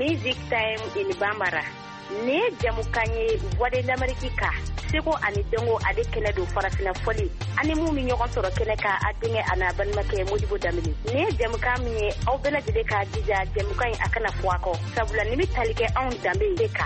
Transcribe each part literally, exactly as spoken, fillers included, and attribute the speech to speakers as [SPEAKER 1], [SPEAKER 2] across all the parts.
[SPEAKER 1] Music Time in Bambara. Ne jamukanye voix de l'Amérique ka. Seko ani dongo ade kene do farafina foli. Ani mu mi ñogon soro kene ka adinge ana ban make Modibo Damini. Ne jamuka mi au bela de ka dija jamukanye akana fuako. Sabula nimi talike on dambe deka.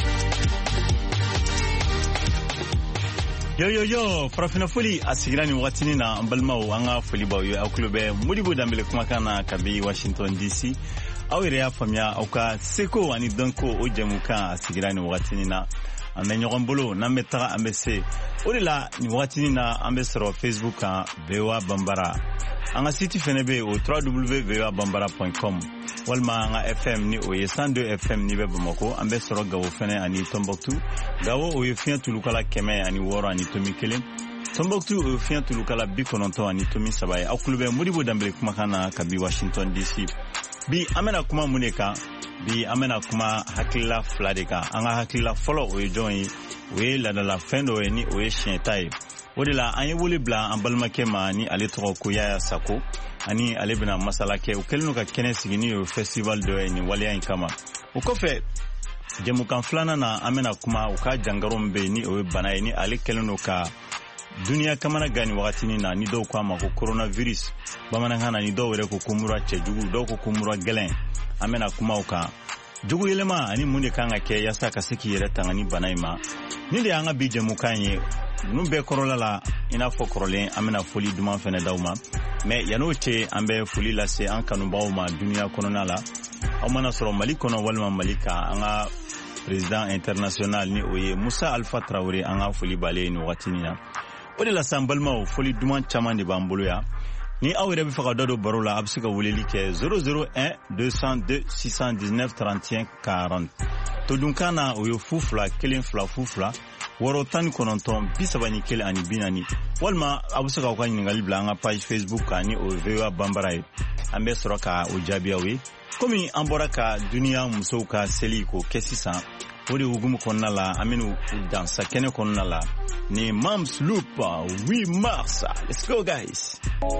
[SPEAKER 2] Yo yo yo farafina foli asigirani watini na ambalmao anga foli ba yo aklube Modibo Dambe kuma kana kabi Washington D C. Awire ya famia auka seko ani danko o jamuka asigirani watini na amenyogon bolo na metara ambese olila ni watini na ambesero Facebook a Vewa Bambara anga site fenebe o w w w point vewa bambara point com walma anga F M ni o one oh two F M ni be Bamako ambesero gawo fene ani Tombouctou gawo o yefia tulukala keme ani woro ani tomi kelen Tombouctou o yefia tulukala bikononto ani tomi sabaye akulube Modibo Dambe kuma kana kabi Washington D C bi amena kuma muneka bi amena kuma hakila fladeka anga hakila follow o join we la la fendo ni o shentai odila anye wole bla ambalma kema ni ale tro ko ya sako ani ale bina masala ke o kelno ka kene sigini o festival de ni waliya kama o kofe jemu kan flana na amena kuma o ka jangarombe ni o bana ni ale kelno ka dunia kamana gani wakati ni na ni do kwa ma ko coronavirus bamana hana ni do were ko kumura chejugu do ko kumura gelen amena kuma uka jugu yelema ani munde kanga ke yasa ka siki yere tangani banaima ni de anga bije mukanye numbe korola la ina fo korolen amena foli duma fene dawma mais yanoche ambe foli la se an kanu bawma dunia konona la amana soro mali kono walma malika anga président international ni oye Musa Alpha Traoré anga foli bale ni watini na odi la sambalma o foli duma chama ni bambolo ya ni awere bi faka dodo barola absika wuleli ke zero zero one deux zéro deux six un neuf trente et un quarante to dunkana o yo fufla kelen fla fufla woro tan kononton bisabani kele ani binani walma absika ko ni ngali blanga page Facebook ani o Vewa Bambara ambe soroka o jabiawe komi amboraka dunia musouka seliko kesisa odi ugumu konnala aminu dansa kene konnala ni Mams Loop huit mars. Let's go guys.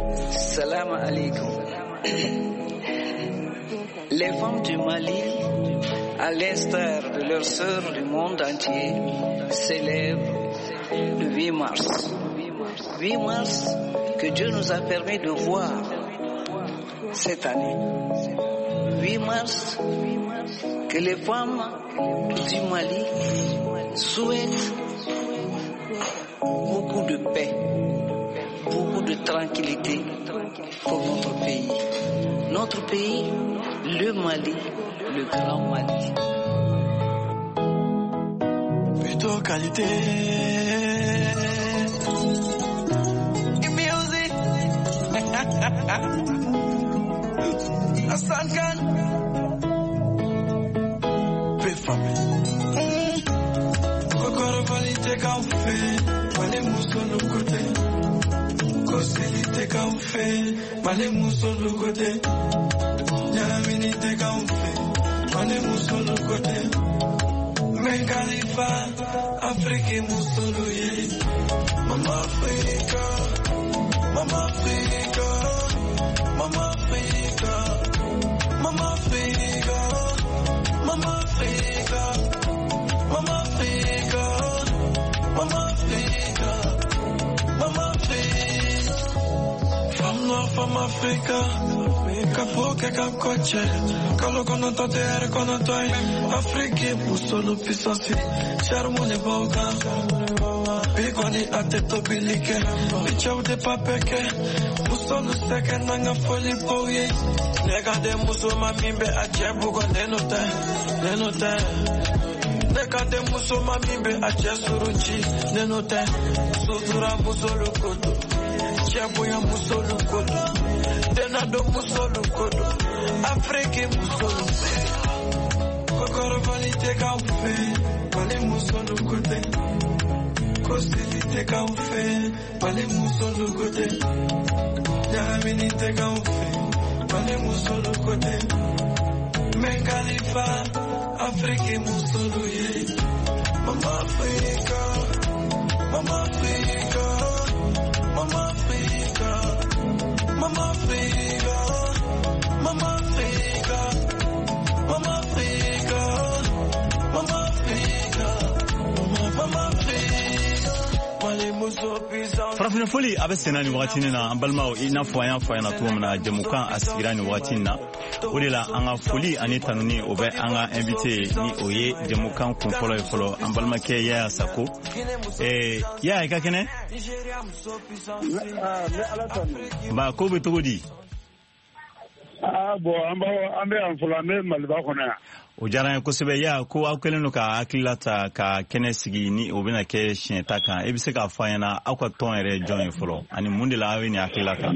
[SPEAKER 3] Salam alaikum. Les femmes du Mali, à l'instar de leurs sœurs du monde entier, célèbrent le huit mars. huit mars que Dieu nous a permis de voir cette année. huit mars que les femmes du Mali souhaitent beaucoup de paix, beaucoup de tranquillité pour notre pays. Notre pays, le Mali, le grand Mali.
[SPEAKER 4] Plutôt qualité. Music. Hassan Khan. Big family. Kokoro valite café. Male musolo kote, kosili te kamfe. Male musolo kote, yaramini te kamfe. Male musolo kote, men Khalifa, Afrique musolo ye. Mama Africa, Mama Africa, Mama Africa, Mama Africa, Mama Africa, Mama Africa, Mama Africa. Mama Africa, femme noire, femme Africa, capo che cacoche, calo con un totere con un toy, Afrique pour solo puissance, charmone boga, bigoni a tetto bilike, bichau de papeke, musolo seke nanga foli boye, nega de muso mamimbe a chebugo nenote, nenote. Nekade muso mamimbe ache surunchi nenote sudura muso lukodo chebo ya muso lukodo denado muso lukodo Afrique muso lukodo kokoro valite kaufe vale muso lukodo kosilite kaufe vale muso lukodo yaminite kaufe vale muso lukodo men Khalifa Afrique musolo ye. Mama Africa, Mama Africa, Mama Africa, Mama Africa, Mama Africa, Mama Africa.
[SPEAKER 2] farafina foli abe senani wakati na ambalmao ina foya foya na tuomna jamukan asigirani wakati na odela anga foli ani tanuni obe anga invité ni oye jamukan kun folo folo ambalma ke ya sako eh ya ka kene ba ko be togodi
[SPEAKER 5] ah bo amba ambe amfula me malba kona
[SPEAKER 2] o jara ko sebe ya ko akeleno ka akilata ka kenesigi ni obina ke shinta kan e bi se ka fayana akwa ton ere join folo ani mundi la awi ni akilata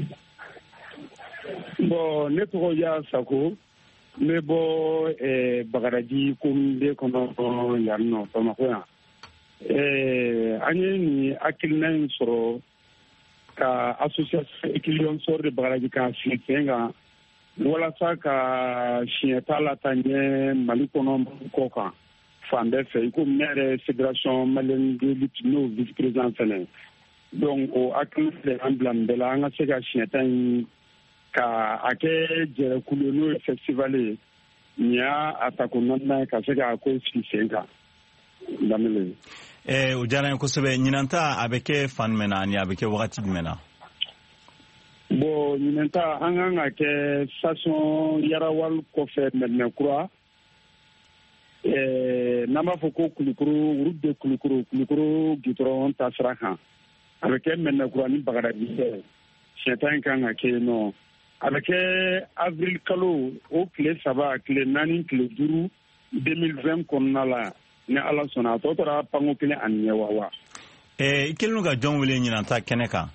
[SPEAKER 5] bo ne to ya sako me bo e bagaraji kumde kono yarno to makoya e ani ni akilna soro ka association ekilion sor de bagaraji ka singa wala saka shietala tanye malikono koka fande fe ko mere fédération malienne de lutte no vice président sene donc o akle emblam de la nga sega shietan ka ake jere kulono festival nya atakunna ka sega ko fisenga damele
[SPEAKER 2] eh o jara ko sebe nyinanta abeke fan mena ni abeke wakati mena
[SPEAKER 5] bo nyinenta anga ke station yarawal ko fe menne kura eh nama foko kulikuru route de kulikuru kulikuru gitron tasraha avec menne kura ni bagara bise chetan kanga ke no avec avril kalo o clé saba clé nani clé duru deux mille vingt konnala ne ala sona to tora pango kile anye wawa
[SPEAKER 2] eh ikelu ga jonwele nyinanta keneka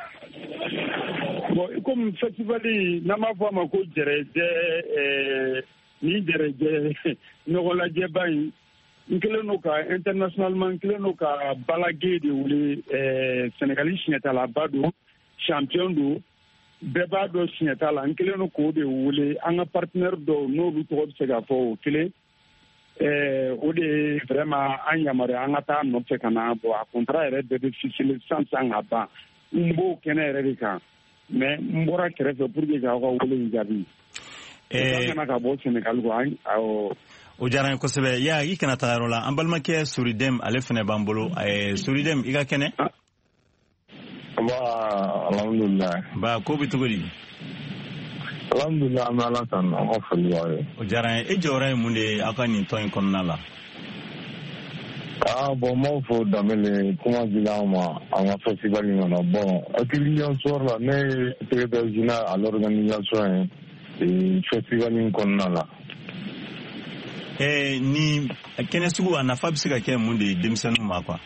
[SPEAKER 5] bon comme festival nama fama ko jereje eh ni jereje no la jebai nkele ka internationalement nkele ka balagé de wuli eh sénégalais signata la bado champion do beba do signata la nkele no ko de wuli anga partenaire do no lu to se ga fo kele eh o de vraiment anya mare anga ta no se kana bo a contraire de difficile sans anga ba mbo kenere rika mais mbora kerefe pour que ga ko wole njabi eh na ka bo Senegal go an o
[SPEAKER 2] o jaran ko sebe ya yi kana tayaro la ambalma ke Suridem alefne bambolo eh Suridem iga kene
[SPEAKER 6] ba alhamdulillah
[SPEAKER 2] ba ko bitugodi
[SPEAKER 6] alhamdulillah ma la tan o fali waye
[SPEAKER 2] o jaran e jore munde akani ton konnala
[SPEAKER 6] ah bon mo fo damele kuma dilama anga festival ni na bon akilion sor la ne secrétaire à l'organisation et festival ni konnala
[SPEAKER 2] eh ni kenesugu anafa bisika ke munde demsenu makwa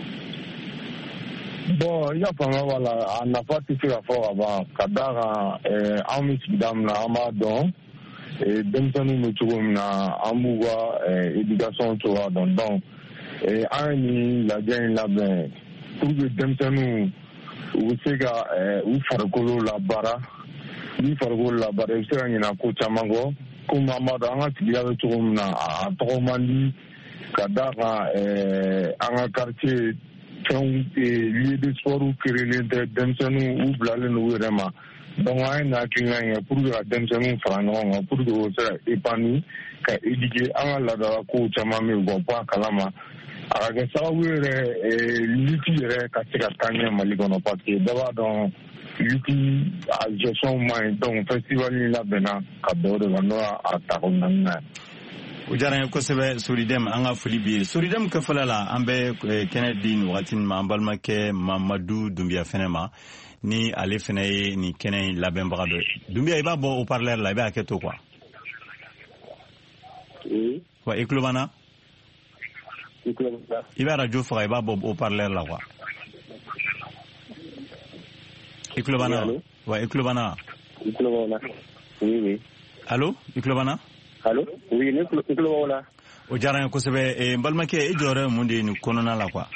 [SPEAKER 6] bon ya fanga wala anafa tisika fo aba kadara eh amis damna amadon et demsenu mutugumna amuwa éducation to don donc et ani la gain la ben pour que demsenu ou sega ou farkolo la bara ni farkolo la bara sera ni na ko chamango kuma amada anga tiya to na a to mandi kadara eh anga quartier ton lieu de sport ou créer demsenu ou blale no rema donc ay na kinga pour que demsenu frango pour que sera épanoui ka éduquer anga la da ko chamame go pa kalama aga sawere liti re ka tika tanya maligono parce que d'abord dans liti a gestion mai donc festival ni la bena ka do de no atakonna
[SPEAKER 2] ujara ko sebe Suridem anga fulibi Suridem ka falala ambe Kennedy watin ma ambalma ke Mamadou Doumbia fenema ni ale fene ni Kennedy la bemba do Doumbia iba bo au parler la iba keto quoi
[SPEAKER 5] oui
[SPEAKER 2] wa eklobana il va radio fa il va au parler là quoi Iklobana ouais Iklobana
[SPEAKER 7] Iklobana oui oui
[SPEAKER 2] allô Iklobana
[SPEAKER 7] allô oui Iklobana
[SPEAKER 2] o jaran ko sebe e balmake e jore munde ni konona la quoi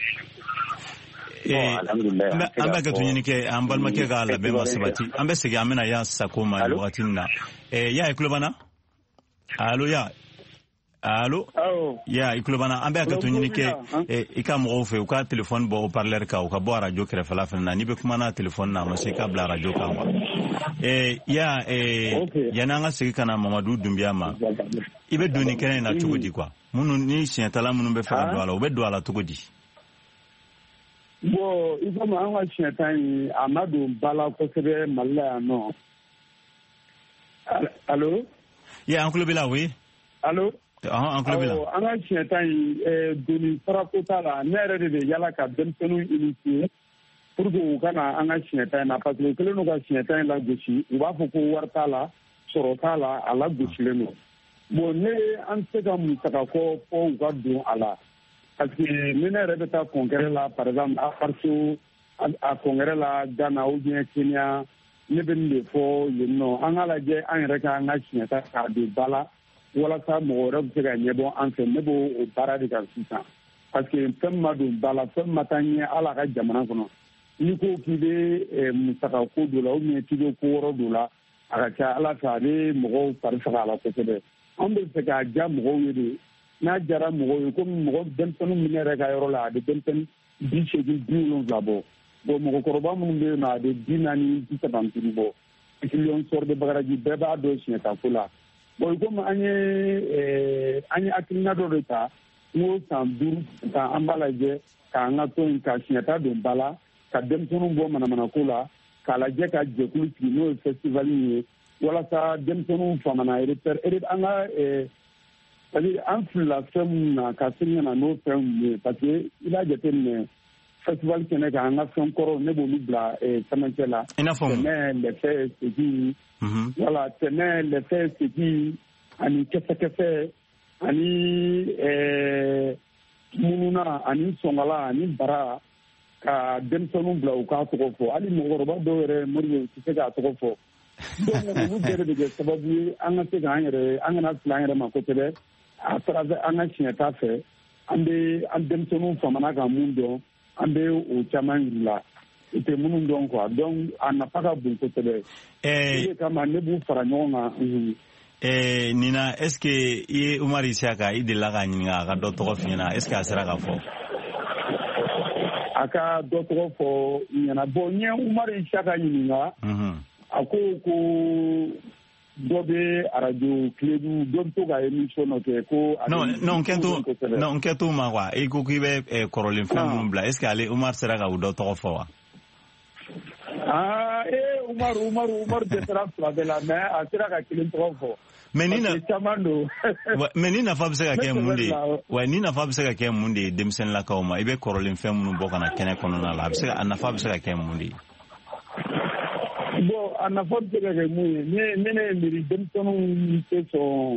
[SPEAKER 7] e alhamdulillah
[SPEAKER 2] amba ka tunyini ke ambalmake ga la be masabati ambe sege amena ya sakoma watinna e ya Iklobana allô ya Allô?
[SPEAKER 5] Oh.
[SPEAKER 2] Ya iklobana ambe ka tunyini ke e ika mo fe ka téléphone bo parler ka ka bo radio kre fala fana ni be kuma na téléphone na ma se ka bla radio ka wa e ya e yana nga se kana Mamadou Doumbia ma ibe doni kene na tugodi kwa munu ni sien tala munu be fa do ala o be do ala tugodi
[SPEAKER 5] Bon i komi an ka siɲɛ tan in a ma don ba la kosɛbɛ Mali la yan nɔ. Allo?
[SPEAKER 2] Ye an tulo b'i la oui.
[SPEAKER 5] Allo?
[SPEAKER 2] Ɔhɔn an tulo b'i la.
[SPEAKER 5] An ka siɲɛ tan in doni farako t'a la ne yɛrɛ de bɛ yala ka denmisɛnninw initier pour que u kana an ka siɲɛ tan in na parce que u kɛlen don ka siɲɛ tan in lagosi u b'a fɔ ko wari t'a la sɔrɔ t'a la a lagosilen don. Bon ne an tɛ se ka musaka kɔ fɔ u ka don a la parce que ni ne yɛrɛ bɛ taa congrès la par exemple a Faso a congrès la Ghana ou bien Kenya ne bɛ nin de fɔ yen nɔ an ka lajɛ an yɛrɛ ka an ka siɲɛ tan k'a don ba la walasa mɔgɔ wɛrɛ bɛ se ka ɲɛbɔ an fɛ ne b'o baara de kan sisan parce que fɛn min ma don ba la fɛn min ma taa ɲɛ ala ka jamana kɔnɔ n'i ko k'i bɛ musaka ko dɔ la ou bien k'i bɛ ko wɛrɛ dɔ la a ka ca ala fɛ a bɛ mɔgɔw fari faga a la kosɛbɛ an bɛ fɛ k'a diya mɔgɔw ye de n'a diyara mɔgɔw ye komi mɔgɔ denmisɛnninw min yɛrɛ ka yɔrɔ la a bɛ denmisɛnnin bi seegin bi wolonwula bɔ bon mɔgɔkɔrɔba minnu bɛ yen nɔ a bɛ bi naani bi saba duuru bɔ ekiliyon sɔrɔ de bagaraji bɛɛ b'a dɔn siɲɛtako la bon komi an ye an ye hakilina dɔ de ta n ko san duuru san an b'a lajɛ k'an ka tɔn in ka siɲɛta don ba la ka denmisɛnninw bɔ manamanako la k'a lajɛ ka jɛkulu sigi n'o ye festival ye walasa denmisɛnninw famana repère an ka c'est-à-dire an filila fɛn minnu na ka segin ka na n'o fɛnw ye parce que i b'a jateminɛ festival kɛnɛ kan an ka fɛn kɔrɔw ne b'olu bila camancɛ la tɛnɛ lɛfɛ segi wala tɛnɛ lɛfɛ segi ani kɛsɛkɛsɛ ani mununa ani sɔngala ani bara ka denmisɛnninw bila u k'a tɔgɔ fɔ hali mɔgɔkɔrɔba dɔw yɛrɛ moribo u tɛ se k'a tɔgɔ fɔ donc olu bɛɛ de kɛ sababu ye an ka se k'an yɛrɛ an kana fila an yɛrɛ ma kosɛbɛ a travers an ka siɲɛta fɛ an bɛ an denmisɛnninw famana ka mun dɔn an bɛ o caman yir'u la u tɛ minnu dɔn quoi donc a nafa ka bon kosɛbɛ o de kama ne b'u fara ɲɔgɔn kan.
[SPEAKER 2] Nina est ce que i ye Umaru Isaka i delila k'a ɲininka a ka dɔ tɔgɔ f'i ɲɛna est ce que a sera ka fɔ.
[SPEAKER 5] A ka dɔ tɔgɔ fɔ ɲɛna bon n ye Umaru Isaka ɲininka a ko ko dɔ bɛ arajo kiledu dɔ bɛ to ka émission dɔ kɛ ko.
[SPEAKER 2] non non n kɛ non n kɛ t'o ma quoi i ko k'i bɛ kɔrɔlen fɛn minnu bila est ce que ale Umaru sera ka o dɔ tɔgɔ fɔ wa.
[SPEAKER 5] ah ee Umaru Umaru Umaru dɛsɛra fila bɛɛ la mais a sera ka kelen tɔgɔ fɔ.
[SPEAKER 2] mais ni na
[SPEAKER 5] caman don.
[SPEAKER 2] mais ni nafa bɛ se ka kɛ mun de ye wa ni nafa bɛ se ka kɛ mun de ye denmisɛnninlakaw ma i bɛ kɔrɔlen fɛn minnu bɔ ka na kɛnɛ kɔnɔna la a bɛ se ka a nafa bɛ se ka kɛ mun de ye.
[SPEAKER 5] bon a nafa bɛ se ka kɛ mun ye ne ne ye miiri denmisɛnninw tɛ sɔn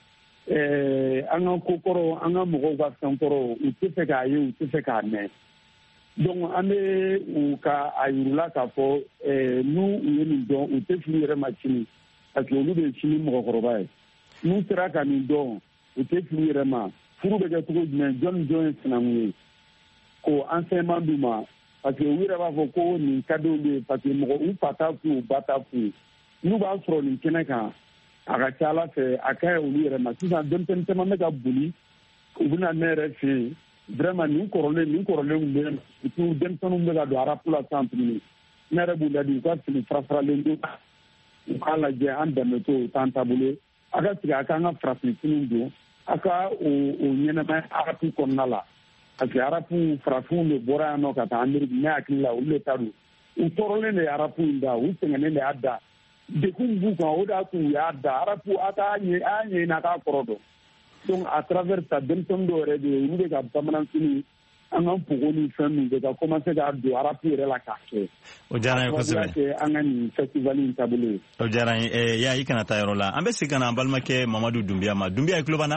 [SPEAKER 5] an ka ko kɔrɔ an ka mɔgɔw ka fɛn kɔrɔ u tɛ fɛ k'a ye u tɛ fɛ k'a mɛn donc an bɛ u ka a yir'ula k'a fɔ n'u ye nin dɔn u tɛ fili yɛrɛ ma sini parce que olu de ye sini mɔgɔkɔrɔba ye n'u sera ka nin dɔn u tɛ fili yɛrɛ ma furu bɛ kɛ cogo jumɛn jɔn jɔn ye sinankun ye ko enseignement d'u ma parce que u yɛrɛ b'a fɔ ko nin ka di olu ye parce que mɔgɔ u fa t'a f'u u ba t'a f'u n'u b'a sɔrɔ nin kɛnɛ kan a ka ca ala fɛ a ka ɲi olu yɛrɛ ma sisan denmisɛnnin caman bɛ ka boli u bɛ na ne yɛrɛ fɛ yen vraiment nin kɔrɔlen nin kɔrɔlen bɛ yen surtout denmisɛnninw bɛ ka don arapu la sisan tuguni ne yɛrɛ b'u ladi u ka fini farafaralen don u k'a lajɛ an dɛmɛ to o t'an taabolo a ka sigi a k'an ka farafin finiw don a ka o o ɲɛnɛmaya arapu kɔnɔna la parce que arapu farafinw de bɔra yan nɔ ka taa Amérique ne hakili la olu de ta don u tɔɔrɔlen de ye arapu in da u sɛgɛnnen de y'a da dekun b'u kan o de y'a to u y'a da arapu a k'a ɲɛ a y'a ɲɛɲini a k'a kɔrɔ dɔn donc à travers ça denmisɛnnin dɔw yɛrɛ de ye olu de ka bamananfini an ka npogo ni fɛn min bɛ ka commencer k'a don arapu yɛrɛ la k'a kɛ.
[SPEAKER 2] o diyara n ye kosɛbɛ
[SPEAKER 5] an ka nin festival in taabolo ye.
[SPEAKER 2] o diyara n ye ya i kana taa yɔrɔ la an bɛ segin ka na an balimakɛ Mamadu Dunbiya ma Dunbiya i tulo b'an na.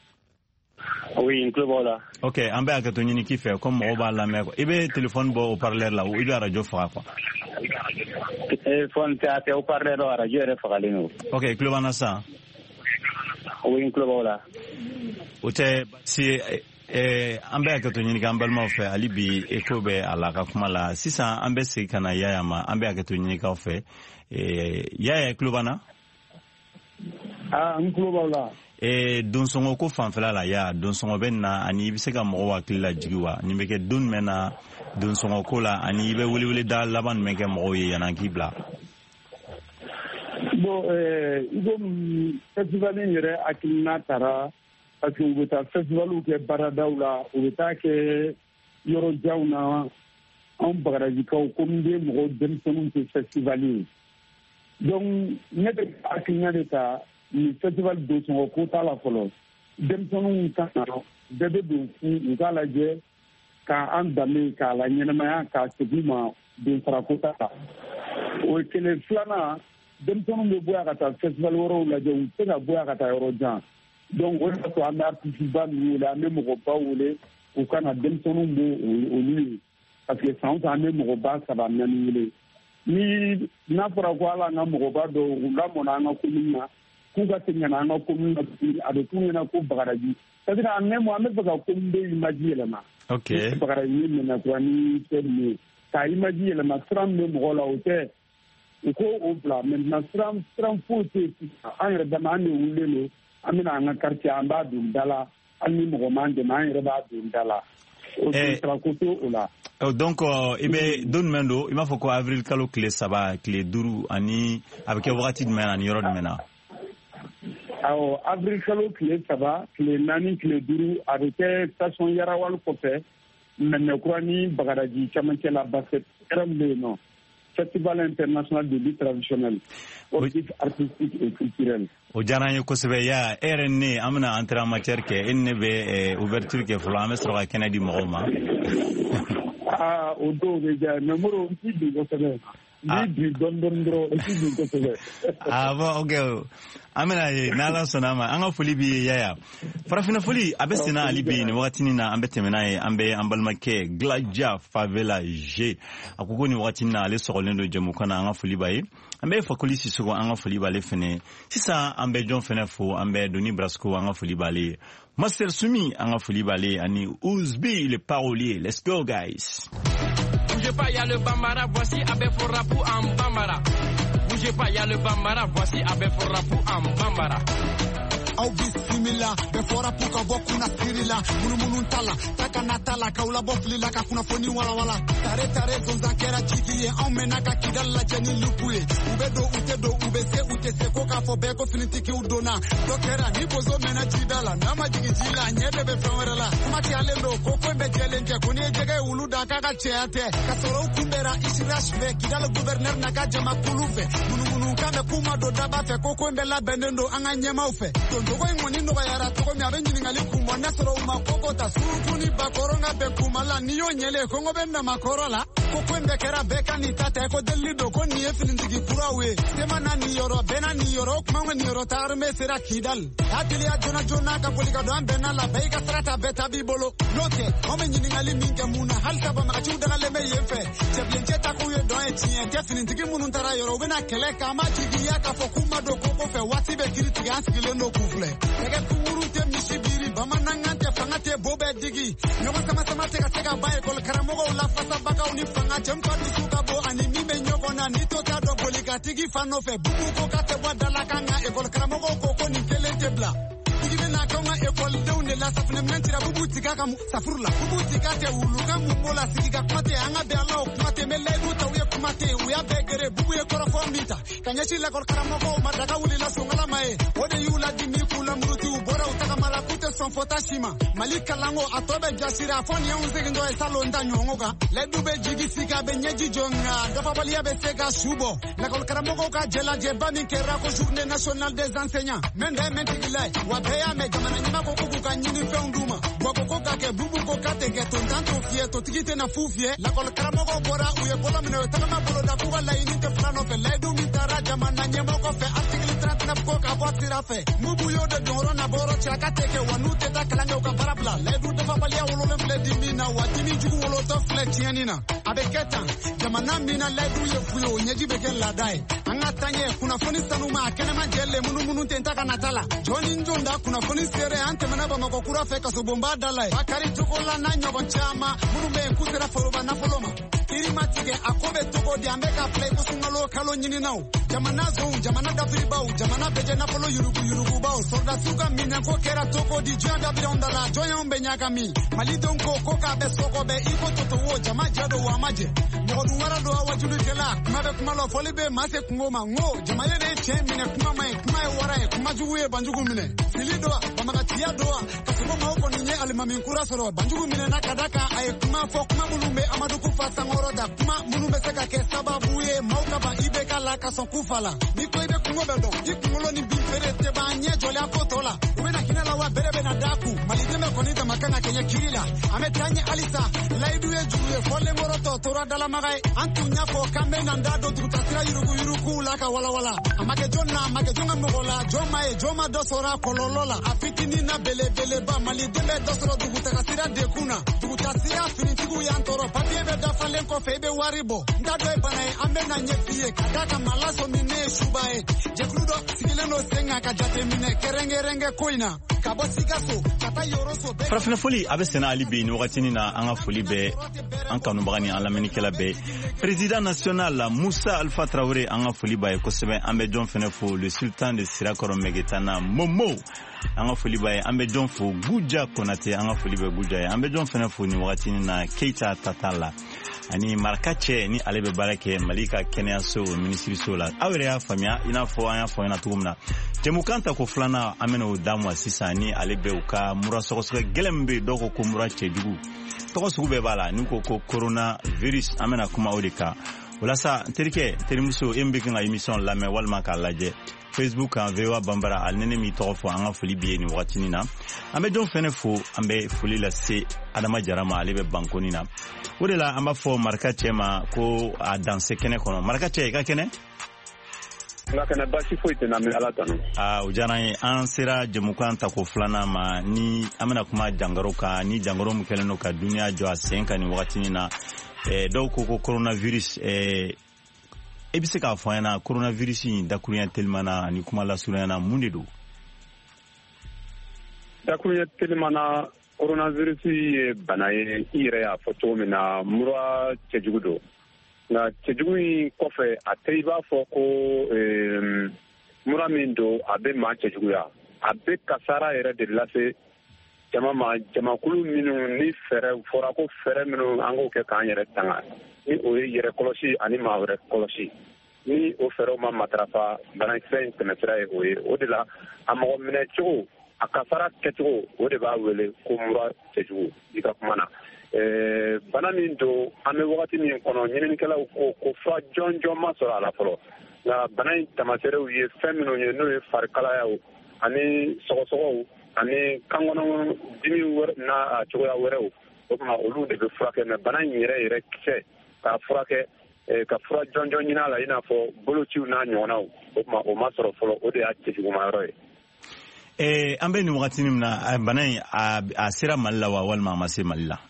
[SPEAKER 7] oui n tulo b'aw la.
[SPEAKER 2] ok an bɛ hakɛto ɲini k'i fɛ comme mɔgɔw b'a lamɛn i bɛ téléphone bɔ haut-parleur la i bɛ arajo faga quoi.
[SPEAKER 7] téléphone tɛ a tɛ haut-parleur la arajo yɛrɛ fagalen don.
[SPEAKER 2] ok i tulo b'an na sisan.
[SPEAKER 7] oui n tulo b'aw la.
[SPEAKER 2] o tɛ si an bɛ hakɛto ɲini k'an balimaw fɛ hali bi eko bɛ a la ka kuma la sisan an bɛ segin ka na Yaya ma an bɛ hakɛto ɲini k'aw fɛ Yaya i tulo b'an na.
[SPEAKER 5] ah n tulo b'aw la.
[SPEAKER 2] donsɔngɔ ko fanfɛla la ya donsɔngɔ bɛ na ani i bɛ se ka mɔgɔw hakili lajigi wa nin bɛ kɛ don jumɛn na donsɔngɔ ko la ani i bɛ welewele da laban jumɛn kɛ mɔgɔw ye yanni an k'i bila.
[SPEAKER 5] bon i komi festival in yɛrɛ hakilina taara parce que u bɛ taa festivaliw kɛ baaradaw la u bɛ taa kɛ yɔrɔ janw na an bagarajikaw komi bɛ mɔgɔw denmisɛnninw tɛ festival ye donc ne bɛ hakilina de ta ni festival don sɔngɔ ko t'a la fɔlɔ denmisɛnninw ka na bɛɛ bɛ don fu u k'a lajɛ k'an danbe k'a la ɲɛnamaya k'a segin ma don sara ko t'a la o ye kelen filanan denmisɛnninw bɛ bɔ yan ka taa festival wɛrɛw lajɛ u tɛ ka bɔ yan ka taa yɔrɔ jan donc o de y'a to an bɛ artiste ba ninnu wele an bɛ mɔgɔba wele u ka na denmisɛnninw b'o olu ye parce que san o san an bɛ mɔgɔba saba naani wele ni n'a fɔra ko ala an ka mɔgɔba dɔw u lamɔna an ka commune na k'u ka segin ka na an ka commune na a bɛ k'u ɲɛna ko Bagadaji c'est à dire en un mot an bɛ fɛ ka commune de image yɛlɛma
[SPEAKER 2] ok
[SPEAKER 5] Bagadaji Minakuwa ni fɛn ninnu ye ka image yɛlɛma siran min bɛ mɔgɔw la o tɛ u ko o bila maintenant siran siran foyi tɛ yen sisan an yɛrɛ dama an de wulilen don an bɛna an ka quartier an b'a don da la hali ni mɔgɔ m'an dɛmɛ an yɛrɛ b'a don da la o sira ko to o la.
[SPEAKER 2] donc i bɛ don jumɛn don i b'a fɔ ko avril kalo tile saba tile duuru ani a bɛ kɛ wagati jumɛn na ani yɔrɔ jumɛn na.
[SPEAKER 5] awɔ avril kalo tile saba tile naani tile duuru a bɛ kɛ station Yarawali kɔfɛ Mɛnɛkura ni Bagadaji camancɛ la basket terrain bɛ yen nɔ. Festival international de lutte traditionnelle, sportif, artistique et culturel.
[SPEAKER 2] O diyara an ye kosɛbɛ ya e yɛrɛ ne an bɛna entrée en matière kɛ e ne bɛ ouverture kɛ fɔlɔ an bɛ sɔrɔ ka kɛnɛ di mɔgɔw ma.
[SPEAKER 5] aa o dɔw bɛ diya mais Moro n t'i bin kosɛbɛ n t'i bin dɔɔni dɔɔni dɔrɔn n t'i bin kosɛbɛ.
[SPEAKER 2] ah bon ok an bɛna ye n'Ala sɔnna a ma an ka foli b'i ye Yaya farafinna foli a bɛ senna hali bi nin wagatinin na an bɛ tɛmɛ n'a ye an bɛ an balimakɛ Gladia Favela G a ko ko nin wagatinin na ale sɔgɔlen don jɛmukan na an ka foli b'a ye an bɛ Fakoli Sisoko an ka foli b'ale fɛnɛ sisan an bɛ jɔn fɛnɛ fo an bɛ Doni Brasco an ka foli b'ale ye Master Sumi an ka foli b'ale ani Ouzbi le parolier. Let's go guys.
[SPEAKER 8] Bougez pas, y'a le Bambara, voici Abel Forapou en Bambara. Bougez pas, y'a le Bambara, voici Abel Forapou en Bambara.
[SPEAKER 9] Au bisimila befora puka boku na sirila munumunu tala taka natala kaula bofli la kakuna foni wala wala tare tare zonza kera chikiye au menaka kidala jeni lukuye ubedo utedo ubese utese koka fo beko finitiki udona dokera ni bozo mena jidala nama jigijila nyede be fromerela mati alendo koko be jelenje kuni jege uluda kaka cheate kasoro ukumbera ishirash be kidala gouverneur nakaje makulufe munumunu kame kuma do daba fe koko mbela benendo anganye maufe Togo ngoni no bayara togo mi abenyi ngali kumwa nasoro makoko tasukuni bakoronga be kumala niyo nyele kongo benda makorola kokwembe kera beka ni tata ko delido ko ni efindigi kurawe sema na ni yoro bena ni yoro kuma ni yoro tarme sera kidal atili ajona jona ka polika do ambena la beka strata beta bibolo note omenyi ngali minga muna halta ba makachu dangale me yefe cheblenje takuye do etien defindigi munun tara yoro bena kele kama tigiya ka fokuma do koko fe watibe kiriti ganskile no kufle Tege kumurute misibiri bamanangante fangate bobe digi Nyoma sama sama tega tega bae kol karamogo la fasa baka uni fangate mpadu suka bo ani mime nyoko na nito tado bolika tigi fanofe bubu kokate wadala kanga e kol karamogo koko ni kele tebla Tigi na konga e kol deune la safne mentira bubu tiga kamu safurla bubu tiga te uluka mumola sigiga kumate anga be Allah kumate melegu tawiye kumate uya begere bubu e korofo mita kanyashi la kol karamogo madaka uli la sungala mae ode yula dimi kula mruti ubora utaka malakute son fotashima malika lango atobe jasira foni yunze ndo esalo ndanyongoka ledube jigi sika benyeji jonga dafa balia besega shubo la kol karamogo ka jela jeba mi kera ko journée nationale des enseignants mende mentigilai wabeya me jamana nyima ko kuku ka nyini feunduma boko ko ka ke bubu ko ka te ke tontanto fie to tigite na fufie la kol karamogo bora uye bola mino tama bolo da kuba la ini te plano fe ledu mi tara jamana nyima ko fe article trente-neuf ko ka botira fe mubu yo de doro na boro chakate ke wanute ta kalanga ka barabla ledu de fabalia wolole fle dimina watimi jugu wolo to fle tianina abeketa jamana mina ledu ye fuyo nyeji beken la dai anga tanye kuna foni sanuma kene majele munu munu tentaka natala joni njonda kuna foni sere ante manaba makokura fe kasubomba dalai bakari tukola na nyobo chama munu be kusera foroba na foloma irimatige akobe toko di ambeka play kusungalo kalo nyini nao jamana zon jamana dafribao jamana beje na folo yurugu yurugu bao sorda suga minya ko kera toko di janda bidonda la joya umbenyaka mi malidon ko koka be soko be iko toto wo jama jado wa maje modu wara do wajulu kela mabe kumalo folibe mase ngoma ngo jama yene chemine kuma mai kuma wara kuma juwe banjugu mine filido bamaga tia doa kasugo mako ninye balima min kura sɔrɔ banjugu minɛna ka da kan a ye kuma fɔ kuma minnu bɛ Amadu Kufa sankɔrɔ da kuma minnu bɛ se ka kɛ sababu ye maaw ka ban I B K la ka sɔn Kufa la ni ko I bɛ kungo bɛ dɔn I kunkolo ni bin feere tɛ ban ɲɛ jɔlen ko tɔ la u bɛna hinɛ la wa bere bɛna da kun maliden bɛ kɔni dama kan ka kɛ ɲɛ kiri la an bɛ taa ɲɛ halisa layidu ye juru ye fɔlen kɔrɔ tɔ tora dalamaga ye an tun y'a fɔ k'an bɛ nan da don duguta sira yurugu yurugu la ka walawala a ma kɛ jɔn na a ma kɛ jɔn ka mɔgɔ la jɔn ma ye jɔn ma dɔ sɔrɔ a kɔlɔlɔ la a fitinin na belebeleba maliden bɛ dɔ sɔrɔ dugutaga sira dekun na duguta sira finitigiw y'an tɔɔrɔ papiye bɛ dafalen kɔfɛ I bɛ wari bɔ n t'a dɔn ye bana ye an bɛ na ɲɛ f'i ye ka d'a kan maa lasɔmin ne ye suba ye jɛkulu dɔ sigilen don sen kan ka jateminɛ kɛrɛnkɛrɛnkɛ ko in na ka bɔ Sikaso ka taa Yoroso bɛɛ
[SPEAKER 2] farafina foli a bɛ sɛnɛ hali bi ni wagatinin na an ka foli bɛ an kanubaga ni an lamɛnnikɛla bɛɛ président national Musa Alpha Traoré an ka foli b'a ye kosɛbɛ an bɛ jɔn fɛnɛ fo le sultan de Sirakɔrɔ Mɛgɛtana Momo an ka foli b'a ye an bɛ jɔn fo Guja Konate an ka foli bɛ Guja ye an bɛ jɔn fɛnɛ fo ni wagatinin na Keita Tatala ani maraka cɛ ni ale bɛ baara kɛ Mali ka kɛnɛyaso minisiriso la aw yɛrɛ y'a faamuya i n'a fɔ an y'a fɔ ɲɛna cogo min na jɛmukan ta ko filanan an bɛna o d'a ma sisan ni ale bɛ u ka mura sɔgɔsɔgɔ gɛlɛn min bɛ yen dɔw ko ko mura cɛjugu tɔgɔ sugu bɛɛ b'a la n'u ko ko corona virus an bɛna kuma o de kan walasa n terikɛ terimuso e min bɛ kan ka émission lamɛn walima k'a lajɛ Facebook kan V O A Bambara ali ne mi tɔgɔ fɔ an ka foli bi ye nin wagatinin na an bɛ jɔn fɛnɛ fo an bɛ foli lase Adama Jara ma ale bɛ bankoni na o de la an b'a fɔ maraka cɛ ma ko a danse kɛnɛ kɔnɔ maraka cɛ i ka kɛnɛ
[SPEAKER 7] nka kana basi foyi tɛ na mɛ Ala tanu
[SPEAKER 2] aa o diyara n ye an sera jɛmukan tako filanan ma ni an bɛna kuma jangaro kan ni jangaro min kɛlen don ka duniya jɔ a sen kan nin wagatinin na ɛɛ dɔw ko ko coronavirus ɛɛ e bɛ se k'a fɔ an ɲɛna coronavirus in dakuruɲɛ telimana ani kuma lasurunyana mun de don
[SPEAKER 7] dakuruɲɛ telimana coronavirus ye bana ye I yɛrɛ y'a fɔ cogo min na mura cɛjugu don nka cɛjugu in kɔfɛ a tɛ I b'a fɔ ko mura min don a bɛ maa cɛjuguya a bɛ kasara yɛrɛ de lase jama ma jamakulu minnu ni fɛɛrɛ fɔra ko fɛɛrɛ minnu an k'o kɛ k'an yɛrɛ tanga ni o ye yɛrɛ kɔlɔsi ani maa wɛrɛ kɔlɔsi ni o fɛɛrɛw ma matarafa banakisɛ in tɛmɛsira ye o ye o de la a mɔgɔ minɛ cogo a kasara kɛcogo o de b'a wele ko mura cɛjugu I ka kuma na ɛɛ bana min don an bɛ wagati min kɔnɔ ɲininikɛlaw ko ko fura jɔn jɔn ma sɔrɔ a la fɔlɔ nka bana in tamaserew ye fɛn minnu ye n'o ye farikalayaw ani sɔgɔsɔgɔw ani kankɔnɔ dimi wɛrɛ n'a cogoya wɛrɛw o tuma olu de bɛ furakɛ mɛ bana in yɛrɛ yɛrɛ kisɛ k'a furakɛ ka fura jɔn jɔn ɲini a la i n'a fɔ bolociw n'a ɲɔgɔnnaw o tuma o ma sɔrɔ fɔlɔ o de y'a cɛjuguma yɔrɔ ye.
[SPEAKER 2] ɛɛ an bɛ nin wagatinin min na bana in a sera Mali la wa walima a ma se Mali la.